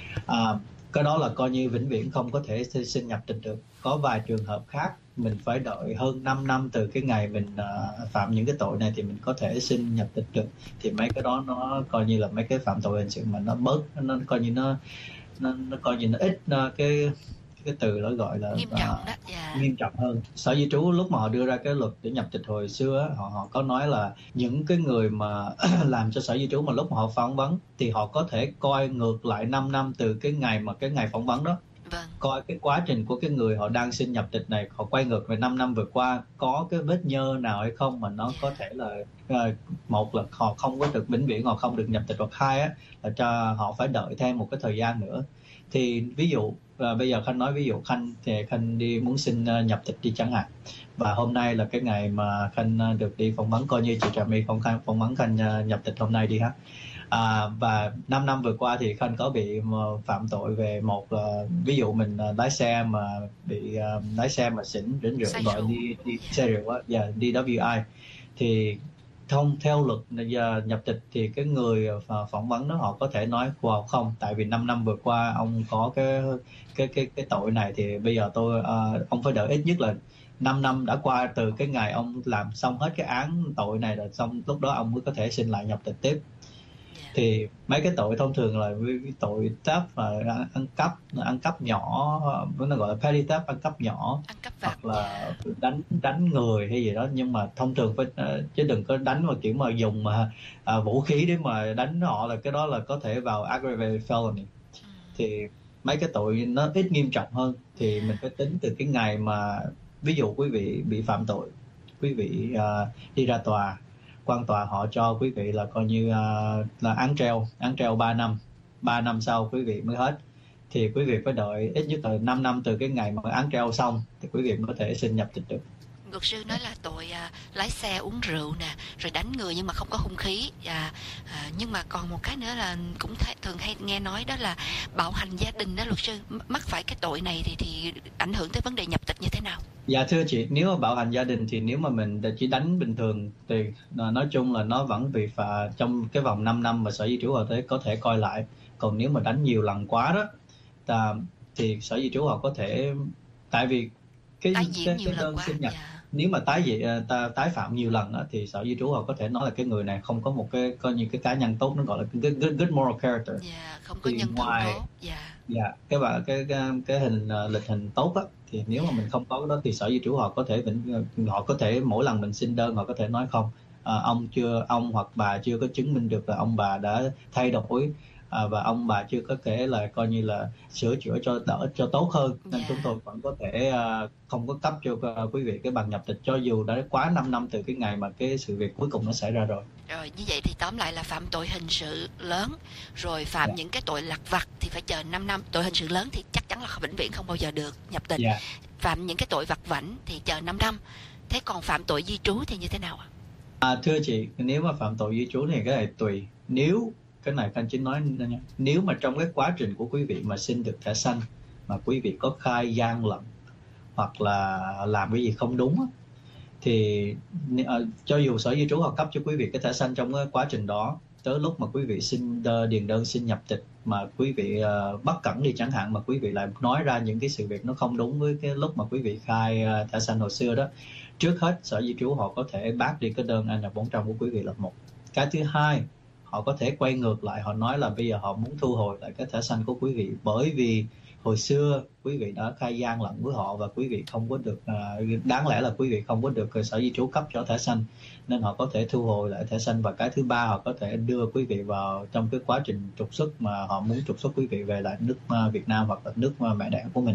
Cái đó là coi như vĩnh viễn không có thể xin nhập tịch được. Có vài trường hợp khác mình phải đợi hơn 5 năm từ cái ngày mình phạm những cái tội này thì mình có thể xin nhập tịch được. Thì mấy cái đó nó coi như là mấy cái phạm tội hình sự mà nó bớt, nó coi như nó coi như nó ít cái từ đó gọi là nghiêm trọng đó. Nghiêm trọng hơn. Sở Di trú lúc mà họ đưa ra cái luật để nhập tịch hồi xưa, họ có nói là những cái người mà làm cho Sở Di trú mà lúc mà họ phỏng vấn thì họ có thể coi ngược lại 5 năm từ cái ngày phỏng vấn đó. Vâng. Coi cái quá trình của cái người họ đang xin nhập tịch này, họ quay ngược về 5 năm vừa qua có cái vết nhơ nào hay không mà nó có thể là một là họ không có được vĩnh viễn, họ không được nhập tịch, hoặc hai á là cho họ phải đợi thêm một cái thời gian nữa. Thì ví dụ bây giờ Khanh nói ví dụ Khanh đi muốn xin nhập tịch đi chẳng hạn, và hôm nay là cái ngày mà Khanh được đi phỏng vấn, coi như chị Trà My phỏng vấn Khanh nhập tịch hôm nay đi ha. Và 5 năm vừa qua thì Khanh có bị phạm tội về một ví dụ mình lái xe mà bị lái xe mà xỉn đến rượu, gọi đi xe rượu á, DWI, thì theo luật nhập tịch thì cái người phỏng vấn đó họ có thể nói không, tại vì 5 năm vừa qua ông có cái tội này thì bây giờ ông phải đợi ít nhất là 5 năm đã qua từ cái ngày ông làm xong hết cái án tội này rồi, xong lúc đó ông mới có thể xin lại nhập tịch tiếp. Thì mấy cái tội thông thường là tội theft và ăn cắp nhỏ, nó gọi là petty theft, ăn cắp nhỏ, hoặc là đánh người hay gì đó, nhưng mà thông thường phải chứ đừng có đánh mà kiểu mà dùng vũ khí để mà đánh họ, là cái đó là có thể vào aggravated felony. Thì mấy cái tội nó ít nghiêm trọng hơn thì mình phải tính từ cái ngày mà ví dụ quý vị bị phạm tội, quý vị đi ra tòa, quan tòa họ cho quý vị là coi như là án treo 3 năm sau quý vị mới hết, thì quý vị phải đợi ít nhất là 5 năm từ cái ngày mà án treo xong thì quý vị mới có thể xin nhập tịch được. Luật sư nói là tội lái xe uống rượu nè, rồi đánh người nhưng mà không có hung khí, nhưng mà còn một cái nữa là cũng thường hay nghe nói đó là bạo hành gia đình đó. Luật sư, mắc phải cái tội này thì ảnh hưởng tới vấn đề nhập tịch như thế nào? Dạ thưa chị, nếu mà bạo hành gia đình thì nếu mà mình chỉ đánh bình thường thì nói chung là nó vẫn bị phạt trong cái vòng 5 năm mà Sở Di trú họ có thể coi lại. Còn nếu mà đánh nhiều lần quá đó thì Sở Di trú họ có thể, tại vì cái đơn xin nhập, nếu mà tái phạm nhiều lần đó, thì Sở Di trú họ có thể nói là cái người này không có một cái coi như cái cá nhân tốt, nó gọi là cái good moral character, không có nhân phẩm tốt. Cái lịch hình tốt á, thì nếu mà mình không có cái đó thì Sở Di trú họ có thể mỗi lần mình xin đơn họ có thể nói không, ông hoặc bà chưa có chứng minh được là ông bà đã thay đổi, và ông bà chưa có thể là coi như là sửa chữa cho tốt hơn, nên chúng tôi vẫn có thể không có cấp cho quý vị cái bằng nhập tịch cho dù đã quá 5 năm từ cái ngày mà cái sự việc cuối cùng nó xảy ra rồi. Rồi như vậy thì tóm lại là phạm tội hình sự lớn, rồi phạm những cái tội lặt vặt thì phải chờ 5 năm. Tội hình sự lớn thì chắc chắn là vĩnh viễn không bao giờ được nhập tịch. Phạm những cái tội vặt vãnh thì chờ 5 năm. Thế còn phạm tội di trú thì như thế nào ạ? Thưa chị, nếu mà phạm tội di trú thì cái này tùy. Nếu cái này Khanh Chính nói nha, nếu mà trong cái quá trình của quý vị mà xin được thẻ xanh mà quý vị có khai gian lận hoặc là làm cái gì không đúng thì cho dù Sở Di trú họ cấp cho quý vị cái thẻ xanh trong cái quá trình đó tới lúc mà quý vị điền đơn xin nhập tịch mà quý vị bất cẩn đi chẳng hạn, mà quý vị lại nói ra những cái sự việc nó không đúng với cái lúc mà quý vị khai thẻ xanh hồi xưa đó, trước hết Sở Di trú họ có thể bác đi cái đơn N400 của quý vị là một. Cái thứ hai, họ có thể quay ngược lại, họ nói là bây giờ họ muốn thu hồi lại cái thẻ xanh của quý vị, bởi vì hồi xưa quý vị đã khai gian lận với họ và quý vị không có được, đáng lẽ là quý vị không có được Sở Di trú cấp cho thẻ xanh, nên họ có thể thu hồi lại thẻ xanh. Và cái thứ ba, họ có thể đưa quý vị vào trong cái quá trình trục xuất mà họ muốn trục xuất quý vị về lại nước Việt Nam hoặc là nước mẹ đẻ của mình.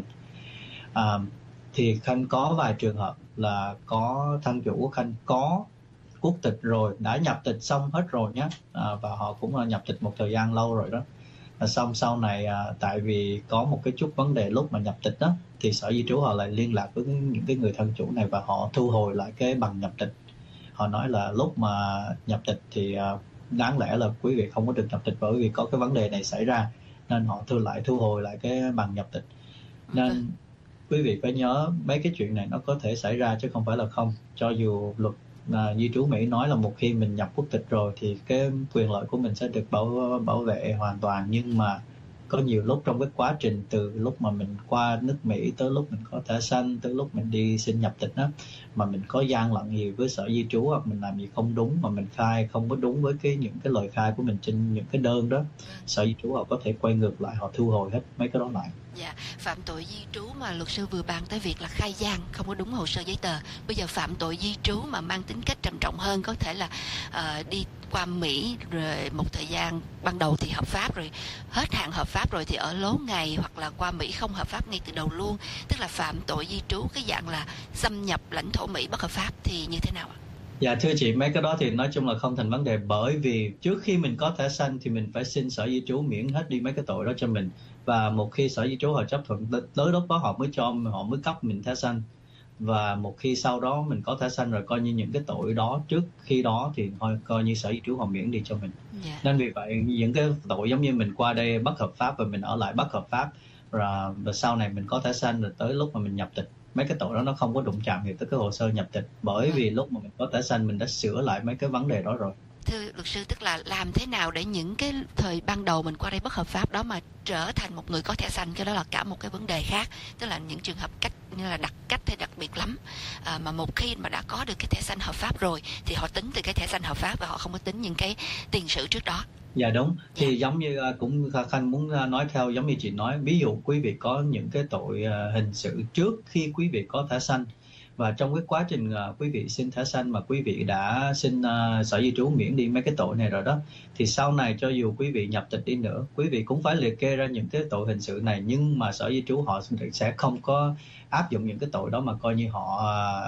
Thì Khanh có vài trường hợp là có thân chủ của Khanh có quốc tịch rồi, đã nhập tịch xong hết rồi nhé, và họ cũng nhập tịch một thời gian lâu rồi đó. Xong sau này tại vì có một cái chút vấn đề lúc mà nhập tịch đó, thì Sở Di trú họ lại liên lạc với những cái người thân chủ này và họ thu hồi lại cái bằng nhập tịch. Họ nói là lúc mà nhập tịch thì đáng lẽ là quý vị không có được nhập tịch bởi vì có cái vấn đề này xảy ra, nên họ thu hồi lại cái bằng nhập tịch. Nên quý vị phải nhớ mấy cái chuyện này nó có thể xảy ra chứ không phải là không. Cho dù luật di trú Mỹ nói là một khi mình nhập quốc tịch rồi thì cái quyền lợi của mình sẽ được bảo vệ hoàn toàn, nhưng mà có nhiều lúc trong cái quá trình từ lúc mà mình qua nước Mỹ tới lúc mình có thẻ xanh tới lúc mình đi xin nhập tịch đó, mà mình có gian lận gì với Sở Di trú hoặc mình làm gì không đúng mà mình khai không có đúng với những cái lời khai của mình trên những cái đơn đó, Sở Di trú họ có thể quay ngược lại, họ thu hồi hết mấy cái đó lại. Dạ, phạm tội di trú mà luật sư vừa bàn tới việc là khai gian không có đúng hồ sơ giấy tờ. Bây giờ phạm tội di trú mà mang tính cách trầm trọng hơn, có thể là đi qua Mỹ rồi một thời gian ban đầu thì hợp pháp, rồi hết hạn hợp pháp rồi thì ở lố ngày, hoặc là qua Mỹ không hợp pháp ngay từ đầu luôn, tức là phạm tội di trú cái dạng là xâm nhập lãnh thổ Mỹ bất hợp pháp, thì như thế nào ạ? Dạ thưa chị, mấy cái đó thì nói chung là không thành vấn đề, bởi vì trước khi mình có thẻ xanh thì mình phải xin Sở Di trú miễn hết đi mấy cái tội đó cho mình. Và một khi Sở Di trú họ chấp thuận tới lúc đó họ mới cấp mình thẻ xanh. Và một khi sau đó mình có thẻ xanh rồi, coi như những cái tội đó trước khi đó thì thôi coi như Sở Di trú họ miễn đi cho mình. Nên vì vậy những cái tội giống như mình qua đây bất hợp pháp và mình ở lại bất hợp pháp, và sau này mình có thẻ xanh rồi tới lúc mà mình nhập tịch, mấy cái tội đó nó không có đụng chạm gì tới cái hồ sơ nhập tịch, bởi vì lúc mà mình có thẻ xanh mình đã sửa lại mấy cái vấn đề đó rồi. Thưa luật sư, tức là làm thế nào để những cái thời ban đầu mình qua đây bất hợp pháp đó mà trở thành một người có thẻ xanh, cái đó là cả một cái vấn đề khác. Tức là những trường hợp cách như là đặc cách hay đặc biệt lắm, mà một khi mà đã có được cái thẻ xanh hợp pháp rồi thì họ tính từ cái thẻ xanh hợp pháp và họ không có tính những cái tiền sử trước đó. Dạ đúng, thì giống như cũng Khanh muốn nói theo giống như chị nói, ví dụ quý vị có những cái tội hình sự trước khi quý vị có thẻ xanh, và trong cái quá trình quý vị xin thẻ xanh mà quý vị đã xin Sở Di trú miễn đi mấy cái tội này rồi đó, thì sau này cho dù quý vị nhập tịch đi nữa, quý vị cũng phải liệt kê ra những cái tội hình sự này, nhưng mà Sở Di trú họ sẽ không có áp dụng những cái tội đó, mà coi như họ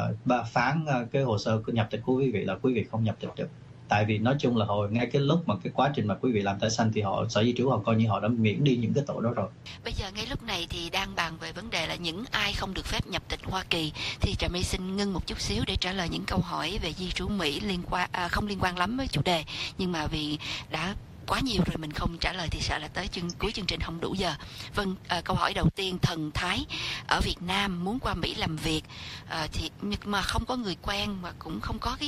phán cái hồ sơ nhập tịch của quý vị là quý vị không nhập tịch được. Tại vì nói chung là ngay cái lúc mà cái quá trình mà quý vị làm thẻ xanh thì Sở Di trú họ coi như họ đã miễn đi những cái tội đó rồi. Bây giờ ngay lúc này thì đang bàn về vấn đề là những ai không được phép nhập tịch Hoa Kỳ, thì Trà My xin ngưng một chút xíu để trả lời những câu hỏi về di trú Mỹ không liên quan lắm với chủ đề, nhưng mà vì đã quá nhiều rồi mình không trả lời thì sợ là tới cuối chương trình không đủ giờ. Vâng, câu hỏi đầu tiên, thần Thái ở Việt Nam muốn qua Mỹ làm việc thì mà không có người quen mà cũng không có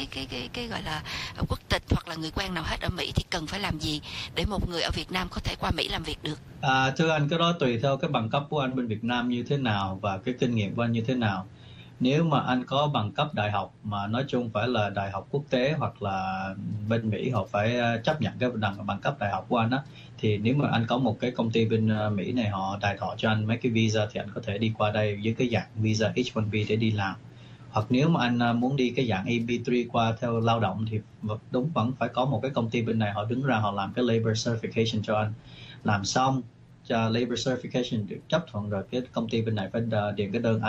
cái gọi là quốc tịch hoặc là người quen nào hết ở Mỹ thì cần phải làm gì để một người ở Việt Nam có thể qua Mỹ làm việc được? Thưa anh, cái đó tùy theo cái bằng cấp của anh bên Việt Nam như thế nào và cái kinh nghiệm của anh như thế nào. Nếu mà anh có bằng cấp đại học mà nói chung phải là đại học quốc tế hoặc là bên Mỹ họ phải chấp nhận cái bằng cấp đại học của anh á, thì nếu mà anh có một cái công ty bên Mỹ này họ đài thọ cho anh mấy cái visa thì anh có thể đi qua đây với cái dạng visa H-1B để đi làm. Hoặc nếu mà anh muốn đi cái dạng EB-3 qua theo lao động thì đúng vẫn phải có một cái công ty bên này họ đứng ra họ làm cái labor certification cho anh. Làm xong cho labor certification được chấp thuận rồi, cái công ty bên này phải điền cái đơn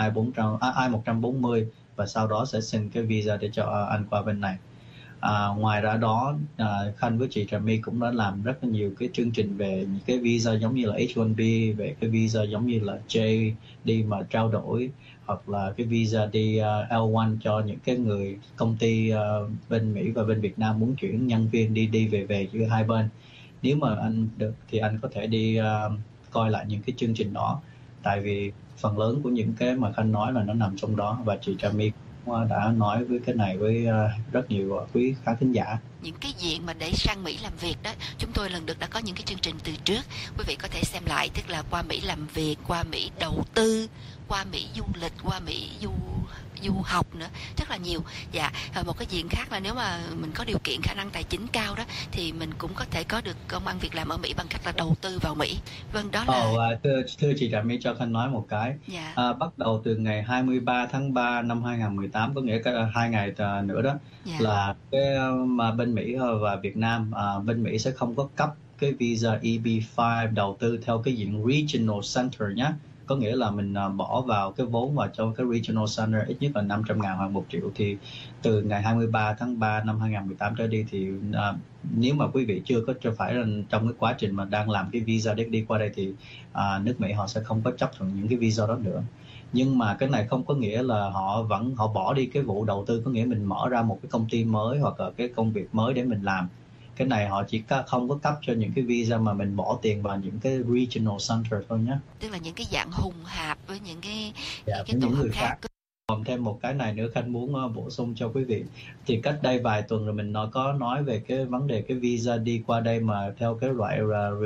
I-140 và sau đó sẽ xin cái visa để cho anh qua bên này. Ngoài ra đó, Khanh với chị Trà My cũng đã làm rất là nhiều cái chương trình về những cái visa giống như là H-1B, về cái visa giống như là J đi mà trao đổi, hoặc là cái visa đi L1 cho những cái người công ty bên Mỹ và bên Việt Nam muốn chuyển nhân viên đi về giữa hai bên. Nếu mà anh được thì anh có thể đi coi lại những cái chương trình đó, tại vì phần lớn của những cái mà Khanh nói là nó nằm trong đó, và chị Trà My đã nói với cái này với rất nhiều quý khán thính giả. Những cái diện mà để sang Mỹ làm việc đó, chúng tôi lần lượt đã có những cái chương trình từ trước, quý vị có thể xem lại, tức là qua Mỹ làm việc, qua Mỹ đầu tư, qua Mỹ du lịch, qua Mỹ du học nữa, rất là nhiều. Dạ, một cái diện khác là nếu mà mình có điều kiện khả năng tài chính cao đó thì mình cũng có thể có được công ăn việc làm ở Mỹ bằng cách là đầu tư vào Mỹ. Vâng, đó là Thưa chị Trà My, cho Khanh nói một cái. Dạ. Bắt đầu từ ngày 23 tháng 3 năm 2018, có nghĩa 2 ngày nữa đó, Dạ. là cái mà bên Mỹ và Việt Nam, bên Mỹ sẽ không có cấp cái visa EB5 đầu tư theo cái diện regional center nhé. Có nghĩa là mình bỏ vào cái vốn vào trong cái regional center ít nhất là 500.000 hoặc 1 triệu. Thì từ ngày 23 tháng 3 năm 2018 trở đi thì nếu mà quý vị chưa có phải là trong cái quá trình mà đang làm cái visa để đi qua đây thì nước Mỹ họ sẽ không có chấp thuận những cái visa đó nữa. Nhưng mà cái này không có nghĩa là họ bỏ đi cái vụ đầu tư, có nghĩa mình mở ra một cái công ty mới hoặc là cái công việc mới để mình làm. Cái này họ chỉ không có cấp cho những cái visa mà mình bỏ tiền vào những cái regional center thôi nhé. Tức là những cái dạng hùng hạp với những cái những tổ hợp người khác. Còn thêm một cái này nữa Khanh muốn bổ sung cho quý vị. Thì cách đây vài tuần rồi mình có nói về cái vấn đề cái visa đi qua đây mà theo cái loại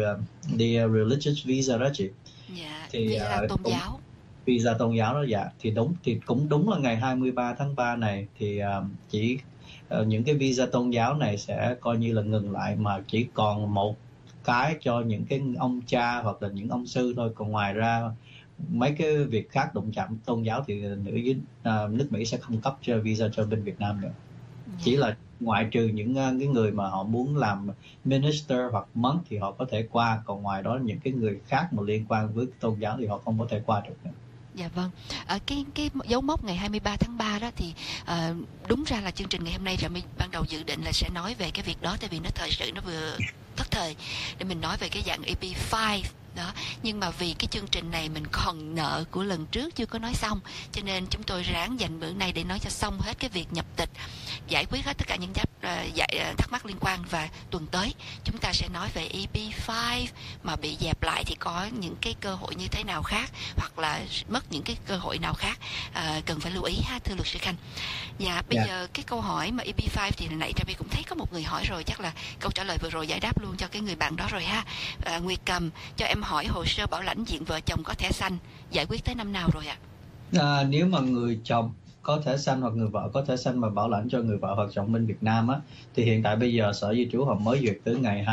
đi religious visa đó chị. Dạ, thì visa tôn giáo. Visa tôn giáo đó, dạ. Thì cũng đúng là ngày 23 tháng 3 này thì chỉ những cái visa tôn giáo này sẽ coi như là ngừng lại, mà chỉ còn một cái cho những cái ông cha hoặc là những ông sư thôi. Còn ngoài ra mấy cái việc khác đụng chạm tôn giáo thì nước Mỹ sẽ không cấp cho visa cho bên Việt Nam nữa. Chỉ là ngoại trừ những cái người mà họ muốn làm minister hoặc monk thì họ có thể qua, còn ngoài đó những cái người khác mà liên quan với tôn giáo thì họ không có thể qua được nữa. Dạ vâng. Cái dấu mốc ngày 23 tháng 3 đó thì đúng ra là chương trình ngày hôm nay mình ban đầu dự định là sẽ nói về cái việc đó, tại vì nó thời sự nó vừa thất thời để mình nói về cái dạng EP5 đó. Nhưng mà vì cái chương trình này mình còn nợ của lần trước chưa có nói xong, cho nên chúng tôi ráng dành bữa nay để nói cho xong hết cái việc nhập tịch, giải quyết hết tất cả những thắc mắc liên quan. Và tuần tới chúng ta sẽ nói về EP5 mà bị dẹp lại thì có những cái cơ hội như thế nào khác, hoặc là mất những cái cơ hội nào khác cần phải lưu ý ha, thưa luật sư Khanh. Dạ, bây giờ cái câu hỏi mà EP5 thì nãy Trà My cũng thấy có một người hỏi rồi, chắc là câu trả lời vừa rồi giải đáp luôn cho cái người bạn đó rồi ha. Nguyệt Cầm cho em hỏi hồ sơ bảo lãnh diện vợ chồng có thẻ xanh giải quyết tới năm nào rồi ạ? Nếu mà người chồng có thẻ xanh hoặc người vợ có thẻ xanh mà bảo lãnh cho người vợ hoặc chồng bên Việt Nam á, thì hiện tại bây giờ Sở Di trú họ mới duyệt tới ngày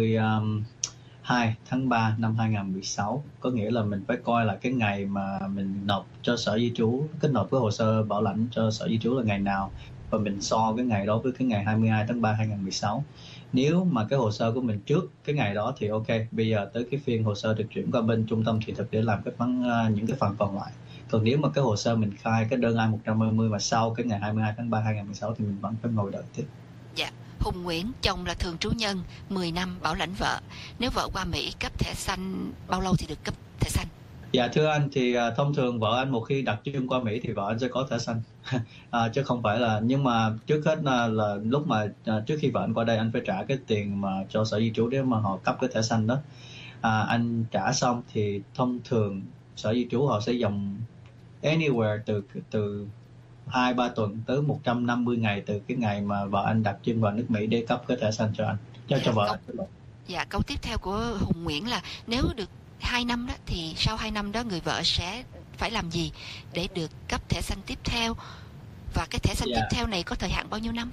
22 tháng 3 năm 2016. Có nghĩa là mình phải coi là cái ngày mà mình nộp cho Sở Di trú, nộp cái hồ sơ bảo lãnh cho Sở Di trú là ngày nào, và mình so cái ngày đó với cái ngày 22 tháng 3 2016. Nếu mà cái hồ sơ của mình trước cái ngày đó thì ok, bây giờ tới cái phiên hồ sơ được chuyển qua bên trung tâm thị thực để làm những cái phần còn lại. Còn nếu mà cái hồ sơ mình khai cái đơn I-130 mà sau cái ngày 22 tháng 3 2016 thì mình vẫn phải ngồi đợi tiếp. Dạ. Hùng Nguyễn, chồng là thường trú nhân, 10 năm bảo lãnh vợ. Nếu vợ qua Mỹ cấp thẻ xanh bao lâu thì được cấp thẻ xanh? Dạ thưa anh, thì thông thường vợ anh một khi đặt chân qua Mỹ thì vợ anh sẽ có thẻ xanh. Chứ không phải là, nhưng mà trước hết là lúc mà trước khi vợ anh qua đây anh phải trả cái tiền mà cho Sở Di trú để mà họ cấp cái thẻ xanh đó. Anh trả xong thì thông thường Sở Di trú họ sẽ dòng anywhere từ 2-3 tuần tới 150 ngày từ cái ngày mà vợ anh đặt chân vào nước Mỹ để cấp cái thẻ xanh cho anh, cho vợ anh. Dạ, câu tiếp theo của Hùng Nguyễn là nếu được 2 năm đó thì sau 2 năm đó người vợ sẽ phải làm gì để được cấp thẻ xanh tiếp theo, và cái thẻ xanh tiếp theo này có thời hạn bao nhiêu năm?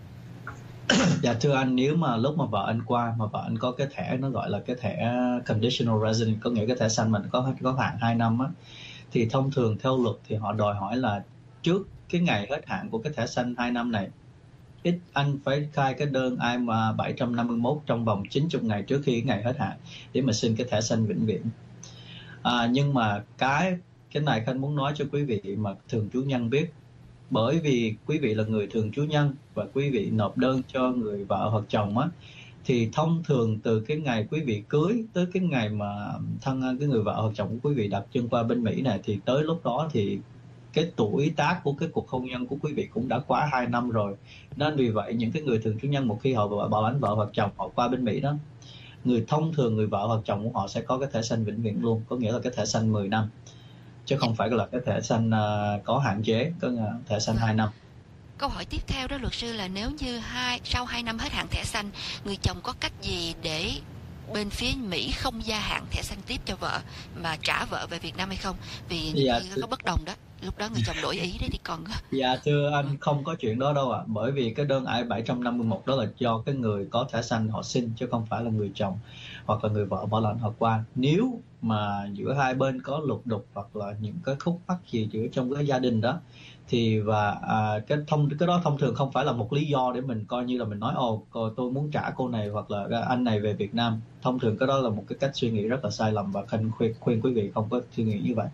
Dạ thưa anh, nếu mà lúc mà vợ anh qua mà vợ anh có cái thẻ nó gọi là cái thẻ conditional resident, có nghĩa cái thẻ xanh mình có hạn 2 năm á, thì thông thường theo luật thì họ đòi hỏi là trước cái ngày hết hạn của cái thẻ xanh 2 năm này, anh phải khai cái đơn I-751 trong vòng 90 ngày trước khi ngày hết hạn để mà xin cái thẻ xanh vĩnh viễn. Nhưng mà cái này Khanh muốn nói cho quý vị mà thường trú nhân biết, bởi vì quý vị là người thường trú nhân và quý vị nộp đơn cho người vợ hoặc chồng á, thì thông thường từ cái ngày quý vị cưới tới cái ngày mà cái người vợ hoặc chồng của quý vị đặt chân qua bên Mỹ này, thì tới lúc đó thì cái tuổi tác của cái cuộc hôn nhân của quý vị cũng đã quá 2 năm rồi. Nên vì vậy những cái người thường trú nhân một khi họ bảo lãnh vợ hoặc chồng họ qua bên Mỹ đó, thông thường người vợ hoặc chồng của họ sẽ có cái thẻ xanh vĩnh viễn luôn, có nghĩa là cái thẻ xanh 10 năm. chứ không phải là cái thẻ xanh có hạn chế, có thẻ xanh 2 năm. Câu hỏi tiếp theo đó luật sư là nếu như sau 2 năm hết hạn thẻ xanh, người chồng có cách gì để bên phía Mỹ không gia hạn thẻ xanh tiếp cho vợ mà trả vợ về Việt Nam hay không? Vì khi có bất đồng đó, lúc đó người chồng đổi ý đấy thì còn... Dạ thưa anh, không có chuyện đó đâu ạ. Bởi vì cái đơn I-751 đó là do cái người có thẻ xanh họ xin, chứ không phải là người chồng hoặc là người vợ bảo lãnh họ qua. Nếu mà giữa hai bên có lục đục hoặc là những cái khúc mắc gì giữa trong cái gia đình đó, thì cái đó thông thường không phải là một lý do để mình coi như là mình nói tôi muốn trả cô này hoặc là anh này về Việt Nam. Thông thường cái đó là một cái cách suy nghĩ rất là sai lầm, và khuyên quý vị không có suy nghĩ như vậy.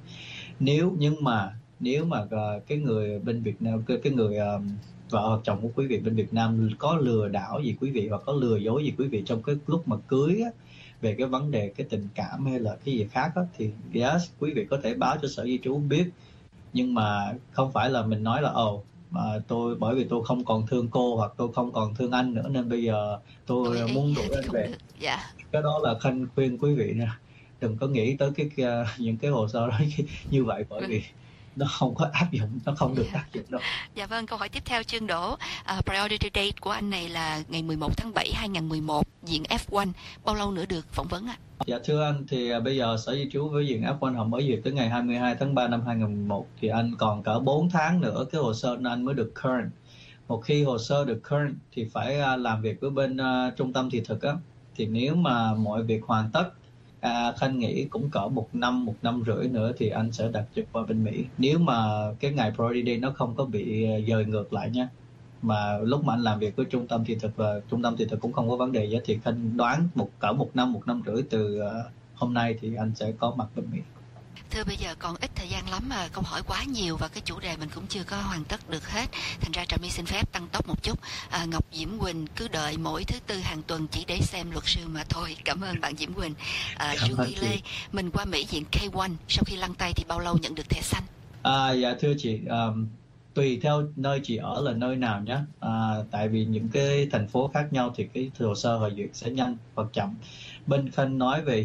Nếu mà cái người bên Việt Nam, cái người vợ hoặc chồng của quý vị bên Việt Nam có lừa đảo gì quý vị hoặc có lừa dối gì quý vị trong cái lúc mà cưới á, về cái vấn đề cái tình cảm hay là cái gì khác á, thì quý vị có thể báo cho Sở Di trú biết. Nhưng mà không phải là mình nói là bởi vì tôi không còn thương cô hoặc tôi không còn thương anh nữa nên bây giờ tôi muốn đuổi anh về. Cái đó là khuyên quý vị nè, đừng có nghĩ tới những cái hồ sơ đó như vậy, bởi vì nó không có áp dụng, nó không được áp dụng đâu. Dạ vâng, câu hỏi tiếp theo Trương Đỗ. Priority date của anh này là ngày 11 tháng 7 2011, diện F1, bao lâu nữa được phỏng vấn ạ? Dạ thưa anh, thì bây giờ Sở Di trú với diện F1 họ mới duyệt tới ngày 22 tháng 3 năm 2011, thì anh còn cỡ 4 tháng nữa cái hồ sơ anh mới được current. Một khi hồ sơ được current thì phải làm việc với bên trung tâm thị thực á, thì nếu mà mọi việc hoàn tất, Khanh nghĩ cũng cỡ 1 năm rưỡi nữa thì anh sẽ đặt trực qua bên Mỹ. Nếu mà cái ngày priority day nó không có bị dời ngược lại nha, mà lúc mà anh làm việc với trung tâm thị thực và trung tâm thị thực cũng không có vấn đề gì, thì Khanh đoán cỡ 1 năm rưỡi từ hôm nay thì anh sẽ có mặt bên Mỹ. Thưa bây giờ còn ít thời gian lắm mà câu hỏi quá nhiều và cái chủ đề mình cũng chưa có hoàn tất được hết. Thành ra Trà My xin phép tăng tốc một chút. Ngọc Diễm Quỳnh cứ đợi mỗi thứ tư hàng tuần chỉ để xem luật sư mà thôi. Cảm ơn bạn Diễm Quỳnh. Julie Lê, mình qua Mỹ diện K1 sau khi lăn tay thì bao lâu nhận được thẻ xanh? Dạ thưa chị, tùy theo nơi chị ở là nơi nào nhé. Tại vì những cái thành phố khác nhau thì cái hồ sơ họ duyệt sẽ nhanh hoặc chậm. Bên Khanh nói về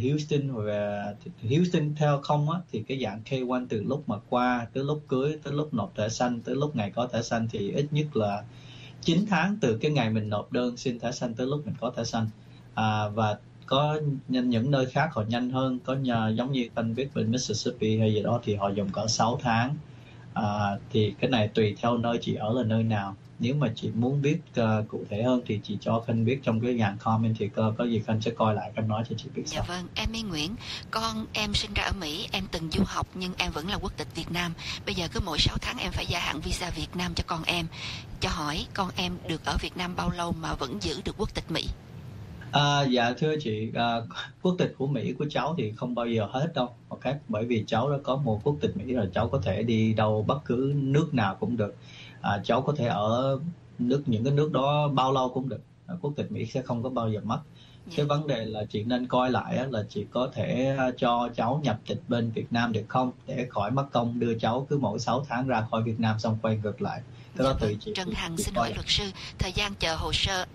Houston theo không á, thì cái dạng K1 từ lúc mà qua tới lúc cưới, tới lúc nộp thẻ xanh, tới lúc ngày có thẻ xanh thì ít nhất là 9 tháng từ cái ngày mình nộp đơn xin thẻ xanh tới lúc mình có thẻ xanh. Và có những nơi khác họ nhanh hơn, có giống như Khanh biết bên Mississippi hay gì đó thì họ dùng cỡ 6 tháng. Thì cái này tùy theo nơi chị ở là nơi nào. Nếu mà chị muốn biết cụ thể hơn thì chị cho Khanh biết trong cái dàn comment, thì có gì Khanh sẽ coi lại, Khanh nói cho chị biết sau. Dạ vâng, em Minh Nguyễn, con em sinh ra ở Mỹ, em từng du học nhưng em vẫn là quốc tịch Việt Nam. Bây giờ cứ mỗi 6 tháng em phải gia hạn visa Việt Nam cho con em. Cho hỏi con em được ở Việt Nam bao lâu mà vẫn giữ được quốc tịch Mỹ? Dạ thưa chị, quốc tịch của Mỹ của cháu thì không bao giờ hết đâu, okay? Bởi vì cháu đã có một quốc tịch Mỹ rồi, cháu có thể đi đâu bất cứ nước nào cũng được. Cháu có thể ở những cái nước đó bao lâu cũng được. Quốc tịch Mỹ sẽ không có bao giờ mất. Cái vấn đề là chị nên coi lại là chị có thể cho cháu nhập tịch bên Việt Nam được không, để khỏi mất công đưa cháu cứ mỗi 6 tháng ra khỏi Việt Nam xong quay ngược lại. Cái đó tùy chị. Trần Hằng xin hỏi luật sư, thời gian chờ hồ sơ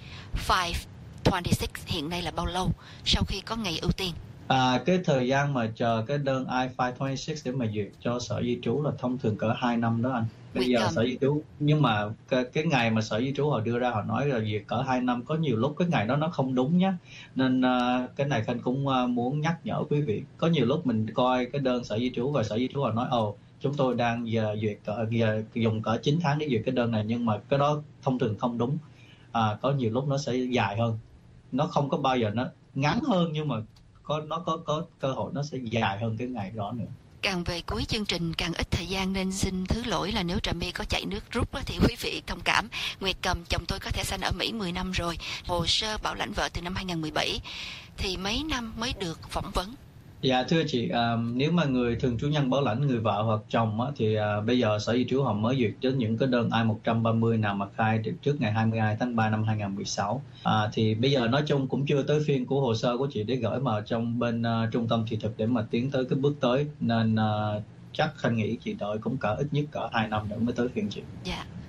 I-526 hiện nay là bao lâu sau khi có ngày ưu tiên? Cái thời gian mà chờ cái đơn I-526 để mà duyệt cho Sở Di trú là thông thường cỡ 2 năm đó anh. Bây giờ Sở Di trú, nhưng mà cái ngày mà Sở Di trú họ đưa ra họ nói là duyệt cỡ 2 năm, có nhiều lúc cái ngày đó nó không đúng nhá. Nên cái này Khanh cũng muốn nhắc nhở quý vị. Có nhiều lúc mình coi cái đơn Sở Di trú và Sở Di trú họ nói chúng tôi đang duyệt dùng cỡ 9 tháng để duyệt cái đơn này, nhưng mà cái đó thông thường không đúng. Có nhiều lúc nó sẽ dài hơn. Nó không có bao giờ nó ngắn hơn, nhưng mà nó có cơ hội nó sẽ dài hơn cái ngày đó nữa. Càng về cuối chương trình càng ít thời gian nên xin thứ lỗi là nếu Trà My có chạy nước rút thì quý vị thông cảm. Nguyệt Cầm, chồng tôi có thẻ xanh ở Mỹ 10 năm rồi, hồ sơ bảo lãnh vợ từ năm 2017 thì mấy năm mới được phỏng vấn? Dạ thưa chị, nếu mà người thường trú nhân bảo lãnh người vợ hoặc chồng thì bây giờ Sở Di trú họ mới duyệt đến những cái đơn I-130 nào mà khai được trước ngày 22 tháng 3 năm 2016. Thì bây giờ nói chung cũng chưa tới phiên của hồ sơ của chị để gửi mà trong bên trung tâm thị thực để mà tiến tới cái bước tới, nên chắc Khanh nghĩ chị đợi cũng ít nhất cỡ 2 năm nữa mới tới phiên chị. Dạ.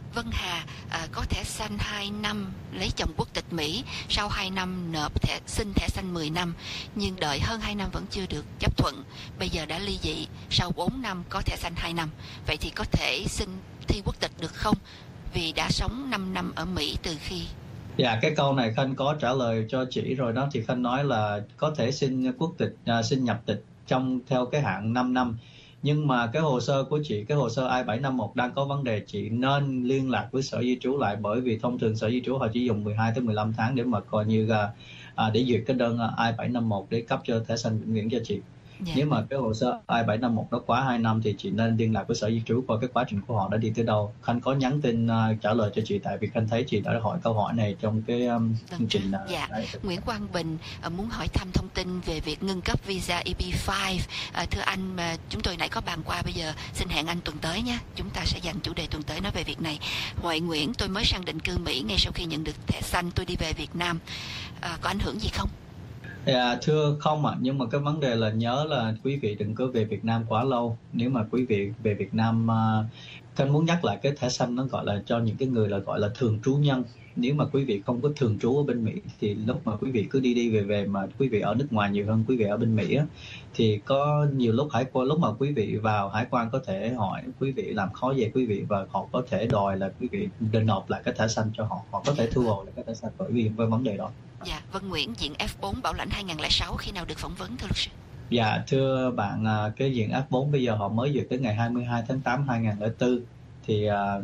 Vân Hà có thẻ xanh 2 năm, lấy chồng quốc tịch Mỹ, sau 2 năm nộp xin thẻ xanh 10 năm, nhưng đợi hơn 2 năm vẫn chưa được chấp thuận. Bây giờ đã ly dị, sau 4 năm có thẻ xanh 2 năm. Vậy thì có thể xin thi quốc tịch được không? Vì đã sống 5 năm ở Mỹ từ khi... Dạ, cái câu này Khanh có trả lời cho chị rồi đó. Thì Khanh nói là có thể xin quốc tịch, xin nhập tịch theo cái hạn 5 năm. Nhưng mà cái hồ sơ của chị, cái hồ sơ I-751 đang có vấn đề, chị nên liên lạc với Sở Di trú lại, bởi vì thông thường Sở Di trú họ chỉ dùng 12 tới 15 tháng để mà coi như để duyệt cái đơn I-751 để cấp cho thẻ xanh vĩnh viễn cho chị. Dạ. Nếu mà cái hồ sơ I-751 nó quá 2 năm thì chị nên liên lạc với Sở Di trú coi cái quá trình của họ đã đi tới đâu. Khanh có nhắn tin trả lời cho chị, tại vì Khanh thấy chị đã hỏi câu hỏi này trong cái chương trình. Dạ. Nguyễn Quang Bình muốn hỏi thăm thông tin về việc ngưng cấp visa EB5. Thưa anh, mà chúng tôi nãy có bàn qua, bây giờ xin hẹn anh tuần tới nhé. Chúng ta sẽ dành chủ đề tuần tới nói về việc này. Huệ Nguyễn, tôi mới sang định cư Mỹ, ngay sau khi nhận được thẻ xanh tôi đi về Việt Nam. Có ảnh hưởng gì không? Dạ, thưa không ạ, nhưng mà cái vấn đề là nhớ là quý vị đừng có về Việt Nam quá lâu. Nếu mà quý vị về Việt Nam, Khanh muốn nhắc lại cái thẻ xanh nó gọi là cho những cái người là gọi là thường trú nhân. Nếu mà quý vị không có thường trú ở bên Mỹ thì lúc mà quý vị cứ đi về mà quý vị ở nước ngoài nhiều hơn quý vị ở bên Mỹ á, thì có nhiều lúc lúc mà quý vị vào hải quan có thể hỏi quý vị, làm khó về quý vị, và họ có thể đòi là quý vị nên nộp lại cái thẻ xanh cho họ. Họ có thể thu hồi lại cái thẻ xanh bởi vì với vấn đề đó. Dạ, Vân Nguyễn, diện F4 bảo lãnh 2006 khi nào được phỏng vấn thưa luật sư? Dạ, thưa bạn, cái diện F4 bây giờ họ mới duyệt tới ngày 22 tháng 8 2004. Thì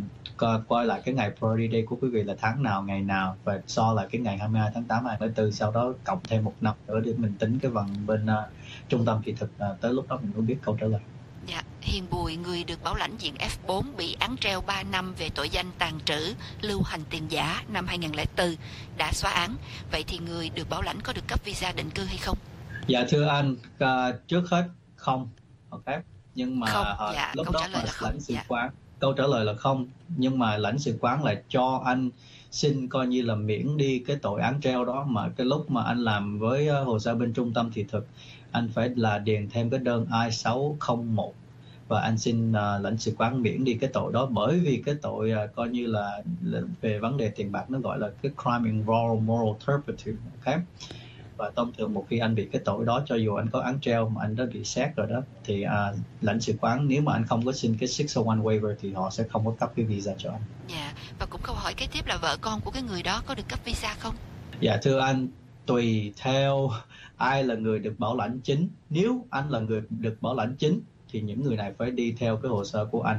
coi lại cái ngày priority day của quý vị là tháng nào, ngày nào, và so lại cái ngày 22 tháng 8 2004, sau đó cộng thêm 1 năm nữa để mình tính cái phần bên trung tâm kỹ thuật, tới lúc đó mình mới biết câu trả lời. Dạ, Hiền Bùi, người được bảo lãnh diện F4 bị án treo 3 năm về tội danh tàng trữ, lưu hành tiền giả năm 2004, đã xóa án. Vậy thì người được bảo lãnh có được cấp visa định cư hay không? Dạ thưa anh, trước hết không. Okay. Nhưng mà không, lúc đó là lãnh sự dạ. quán. Câu trả lời là không, nhưng mà lãnh sự quán lại cho anh xin coi như là miễn đi cái tội án treo đó, mà cái lúc mà anh làm với hồ sơ bên trung tâm thị thực, anh phải là điền thêm cái đơn I-601 và anh xin lãnh sự quán miễn đi cái tội đó, bởi vì cái tội coi như là về vấn đề tiền bạc, nó gọi là cái crime involving moral turpitude. Okay? Và thông thường một khi anh bị cái tội đó, cho dù anh có án treo mà anh đã bị xét rồi đó, thì lãnh sự quán nếu mà anh không có xin cái 601 waiver thì họ sẽ không có cấp cái visa cho anh. Dạ, và cũng câu hỏi kế tiếp là vợ con của cái người đó có được cấp visa không? Dạ thưa anh, tùy theo ai là người được bảo lãnh chính. Nếu anh là người được bảo lãnh chính thì những người này phải đi theo cái hồ sơ của anh,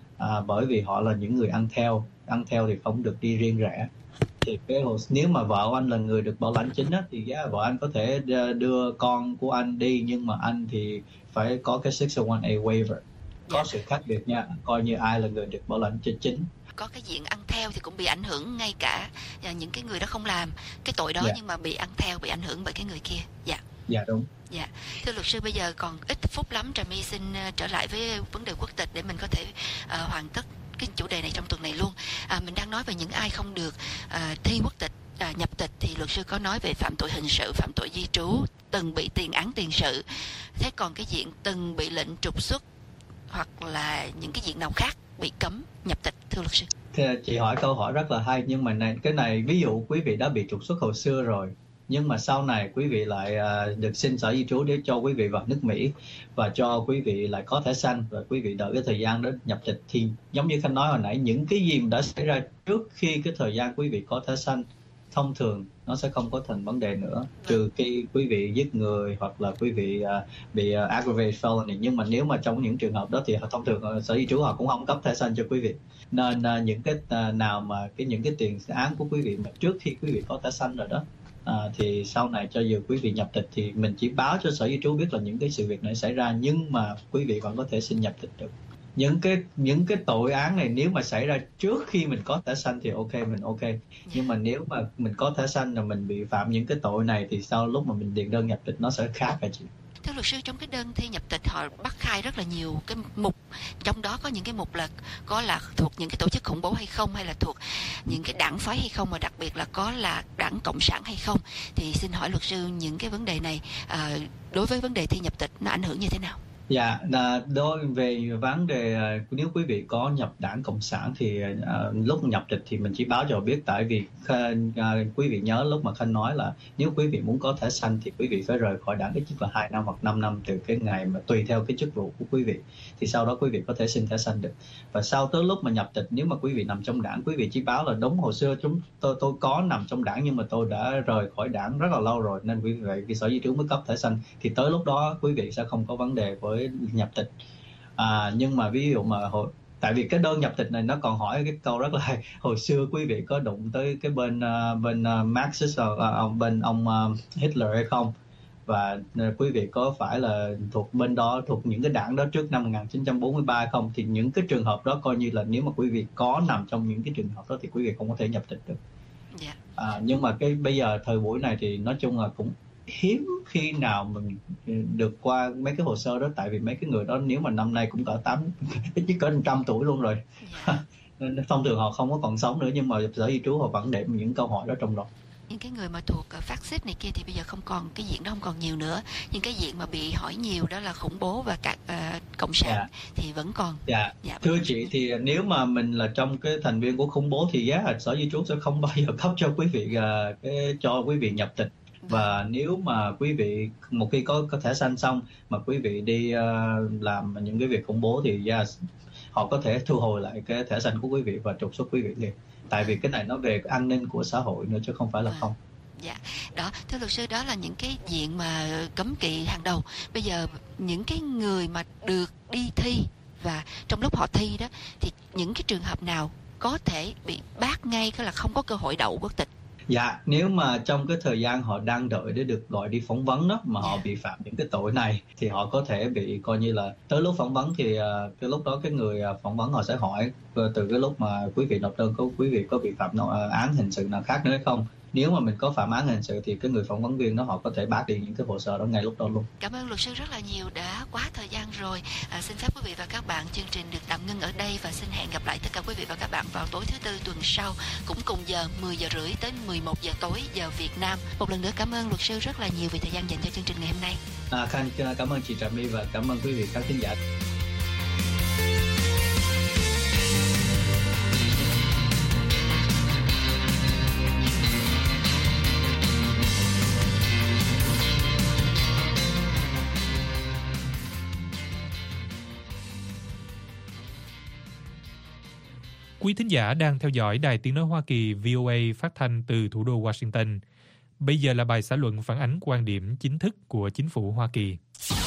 bởi vì họ là những người ăn theo thì không được đi riêng rẽ. Thì nếu mà vợ anh là người được bảo lãnh chính á, thì vợ anh có thể đưa con của anh đi, nhưng mà anh thì phải có cái 601A waiver. Có sự khác biệt nha, coi như ai là người được bảo lãnh chính. Có cái diện ăn theo thì cũng bị ảnh hưởng, ngay cả những cái người đó không làm cái tội đó nhưng mà bị ăn theo, bị ảnh hưởng bởi cái người kia. Dạ. Dạ đúng. Dạ. Thưa luật sư, bây giờ còn ít phút lắm, Trà My xin trở lại với vấn đề quốc tịch để mình có thể hoàn tất cái chủ đề này trong tuần này luôn. Mình đang nói về những ai không được thi quốc tịch, nhập tịch, thì luật sư có nói về phạm tội hình sự, phạm tội di trú, từng bị tiền án tiền sự. Thế còn cái diện từng bị lệnh trục xuất hoặc là những cái diện nào khác bị cấm nhập tịch, thưa luật sư? Chị hỏi câu hỏi rất là hay, nhưng mà cái này ví dụ quý vị đã bị trục xuất hồi xưa rồi, nhưng mà sau này quý vị lại được xin Sở Di trú để cho quý vị vào nước Mỹ và cho quý vị lại có thẻ xanh, và quý vị đợi cái thời gian đó nhập tịch, thì giống như Khanh nói hồi nãy, những cái gì đã xảy ra trước khi cái thời gian quý vị có thẻ xanh thông thường nó sẽ không có thành vấn đề nữa, trừ khi quý vị giết người hoặc là quý vị bị aggravated felony. Nhưng mà nếu mà trong những trường hợp đó thì thông thường Sở Di trú họ cũng không cấp thẻ xanh cho quý vị. Nên những cái nào mà những cái tiền án của quý vị mà trước khi quý vị có thẻ xanh rồi đó, thì sau này cho dù quý vị nhập tịch thì mình chỉ báo cho Sở Di trú biết là những cái sự việc này xảy ra, nhưng mà quý vị vẫn có thể xin nhập tịch được. Những cái tội án này nếu mà xảy ra trước khi mình có thẻ xanh thì mình ok. Nhưng mà nếu mà mình có thẻ xanh là mình bị phạm những cái tội này thì sau lúc mà mình điền đơn nhập tịch nó sẽ khác hả chị? Thưa luật sư, trong cái đơn thi nhập tịch họ bắt khai rất là nhiều cái mục, trong đó có những cái mục là có là thuộc những cái tổ chức khủng bố hay không, hay là thuộc những cái đảng phái hay không, và đặc biệt là có là đảng Cộng sản hay không. Thì xin hỏi luật sư, những cái vấn đề này đối với vấn đề thi nhập tịch nó ảnh hưởng như thế nào? Dạ, đối về vấn đề nếu quý vị có nhập đảng Cộng sản thì lúc nhập tịch thì mình chỉ báo cho biết, tại vì quý vị nhớ lúc mà Khanh nói là nếu quý vị muốn có thẻ xanh thì quý vị phải rời khỏi đảng ít nhất là 2 năm hoặc 5 năm từ cái ngày mà tùy theo cái chức vụ của quý vị, thì sau đó quý vị có thể xin thẻ xanh được. Và sau tới lúc mà nhập tịch, nếu mà quý vị nằm trong đảng, quý vị chỉ báo là đúng hồi xưa tôi có nằm trong đảng nhưng mà tôi đã rời khỏi đảng rất là lâu rồi, nên quý vị Sở Di trú mới cấp thẻ xanh, thì tới lúc đó quý vị sẽ không có vấn đề với nhập tịch. Nhưng mà ví dụ mà tại vì cái đơn nhập tịch này nó còn hỏi cái câu rất là hay, hồi xưa quý vị có đụng tới cái bên Marxist bên ông Hitler hay không, và quý vị có phải là thuộc bên đó, thuộc những cái đảng đó trước năm 1943 không, thì những cái trường hợp đó coi như là nếu mà quý vị có nằm trong những cái trường hợp đó thì quý vị không có thể nhập tịch được. Nhưng mà cái bây giờ thời buổi này thì nói chung là cũng hiếm khi nào mình được qua mấy cái hồ sơ đó, tại vì mấy cái người đó nếu mà năm nay cũng cỡ ít cỡ 100 tuổi luôn rồi. Nên thông thường họ không có còn sống nữa, nhưng mà Sở Di trú họ vẫn để những câu hỏi đó trong đó. Những cái người mà thuộc phát xít này kia thì bây giờ không còn, cái diện đó không còn nhiều nữa, nhưng cái diện mà bị hỏi nhiều đó là khủng bố và các cộng sản thì vẫn còn. Thưa chị, thì nếu mà mình là trong cái thành viên của khủng bố thì Sở Di trú sẽ không bao giờ cấp cho quý vị cho quý vị nhập tịch. Và nếu mà quý vị một khi có thẻ xanh xong mà quý vị đi làm những cái việc khủng bố thì họ có thể thu hồi lại cái thẻ xanh của quý vị và trục xuất quý vị liền. Tại vì cái này nó về an ninh của xã hội nữa chứ không phải là không. Đó, thưa luật sư, đó là những cái diện mà cấm kỵ hàng đầu. Bây giờ những cái người mà được đi thi và trong lúc họ thi đó thì những cái trường hợp nào có thể bị bác ngay, cái là không có cơ hội đậu quốc tịch? Nếu mà trong cái thời gian họ đang đợi để được gọi đi phỏng vấn đó mà họ bị phạm những cái tội này thì họ có thể bị coi như là tới lúc phỏng vấn thì cái lúc đó cái người phỏng vấn họ sẽ hỏi từ cái lúc mà quý vị nộp đơn quý vị có bị phạm án hình sự nào khác nữa hay không. Nếu mà mình có phạm án hình sự thì cái người phỏng vấn viên đó họ có thể bác đi những cái hồ sơ đó ngay lúc đó luôn. Cảm ơn luật sư rất là nhiều, đã quá thời gian rồi. Xin phép quý vị và các bạn, chương trình được tạm ngưng ở đây và xin hẹn gặp lại tất cả quý vị và các bạn vào tối thứ Tư tuần sau, cũng cùng giờ 10 giờ rưỡi tới 11 giờ tối giờ Việt Nam. Một lần nữa cảm ơn luật sư rất là nhiều vì thời gian dành cho chương trình ngày hôm nay. Khanh cảm ơn chị Trà My và cảm ơn quý vị các khán giả. Quý thính giả đang theo dõi Đài Tiếng nói Hoa Kỳ VOA phát thanh từ thủ đô Washington. Bây giờ là bài xã luận phản ánh quan điểm chính thức của chính phủ Hoa Kỳ.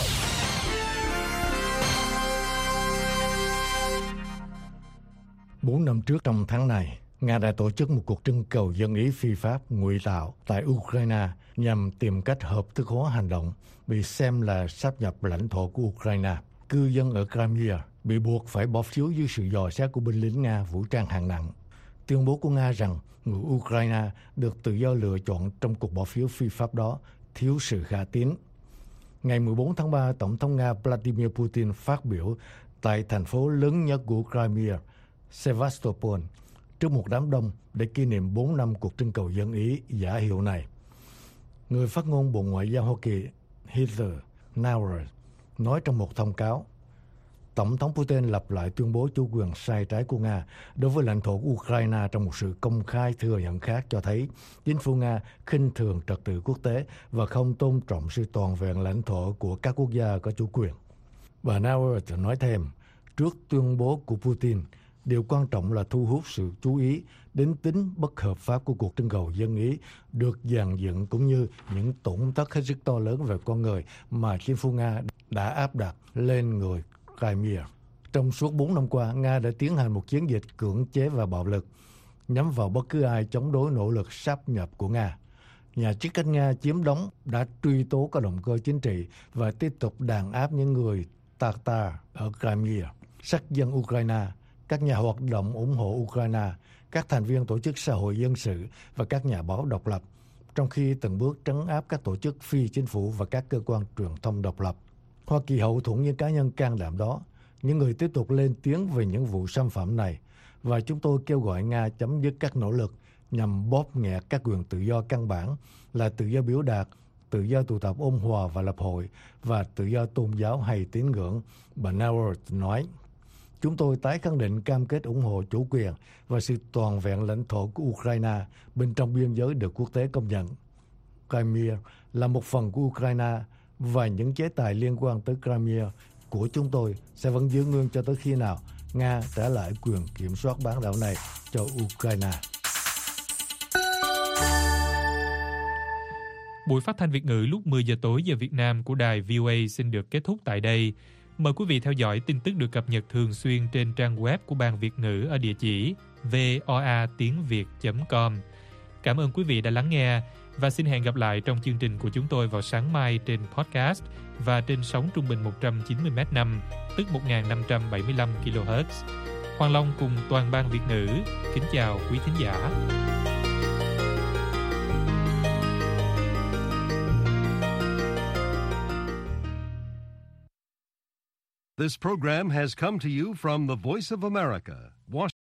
Bốn năm trước trong tháng này, Nga đã tổ chức một cuộc trưng cầu dân ý phi pháp ngụy tạo tại Ukraine nhằm tìm cách hợp thức hóa hành động bị xem là sáp nhập lãnh thổ của Ukraine. Cư dân ở Crimea bị buộc phải bỏ phiếu dưới sự dò xét của binh lính Nga vũ trang hạng nặng. Tuyên bố của Nga rằng người Ukraine được tự do lựa chọn trong cuộc bỏ phiếu phi pháp đó thiếu sự khả tín. Ngày 14 tháng 3, Tổng thống Nga Vladimir Putin phát biểu tại thành phố lớn nhất của Crimea, Sevastopol, trước một đám đông để kỷ niệm 4 năm cuộc trưng cầu dân ý giả hiệu này. Người phát ngôn Bộ Ngoại giao Hoa Kỳ Heather Nauert nói trong một thông cáo, Tổng thống Putin lặp lại tuyên bố chủ quyền sai trái của Nga đối với lãnh thổ của Ukraine trong một sự công khai thừa nhận khác, cho thấy chính phủ Nga khinh thường trật tự quốc tế và không tôn trọng sự toàn vẹn lãnh thổ của các quốc gia có chủ quyền. Bà Nauert nói thêm, trước tuyên bố của Putin, điều quan trọng là thu hút sự chú ý đến tính bất hợp pháp của cuộc trưng cầu dân ý được dàn dựng cũng như những tổn thất hết sức to lớn về con người mà chính phủ Nga đã áp đặt lên người Crimea. Trong suốt 4 năm qua, Nga đã tiến hành một chiến dịch cưỡng chế và bạo lực nhắm vào bất cứ ai chống đối nỗ lực sáp nhập của Nga. Nhà chức trách Nga chiếm đóng đã truy tố có động cơ chính trị và tiếp tục đàn áp những người Tatar ở Crimea, sắc dân Ukraine, các nhà hoạt động ủng hộ Ukraine, các thành viên tổ chức xã hội dân sự và các nhà báo độc lập, trong khi từng bước trấn áp các tổ chức phi chính phủ và các cơ quan truyền thông độc lập. Hoa Kỳ hậu thuẫn những cá nhân can đảm đó, những người tiếp tục lên tiếng về những vụ xâm phạm này, và chúng tôi kêu gọi Nga chấm dứt các nỗ lực nhằm bóp nghẹt các quyền tự do căn bản là tự do biểu đạt, tự do tụ tập ôn hòa và lập hội và tự do tôn giáo hay tín ngưỡng, bà Nauert nói. Chúng tôi tái khẳng định cam kết ủng hộ chủ quyền và sự toàn vẹn lãnh thổ của Ukraine bên trong biên giới được quốc tế công nhận. Crimea là một phần của Ukraine và những chế tài liên quan tới Crimea của chúng tôi sẽ vẫn giữ nguyên cho tới khi nào Nga trả lại quyền kiểm soát bán đảo này cho Ukraine. Buổi phát thanh Việt ngữ lúc 10 giờ tối giờ Việt Nam của đài VOA xin được kết thúc tại đây. Mời quý vị theo dõi tin tức được cập nhật thường xuyên trên trang web của Ban Việt ngữ ở địa chỉ voatiengviet.com. Cảm ơn quý vị đã lắng nghe và xin hẹn gặp lại trong chương trình của chúng tôi vào sáng mai trên podcast và trên sóng trung bình 190m5, tức 1575 kHz. Hoàng Long cùng toàn ban Việt ngữ kính chào quý thính giả. This program has come to you from the Voice of America,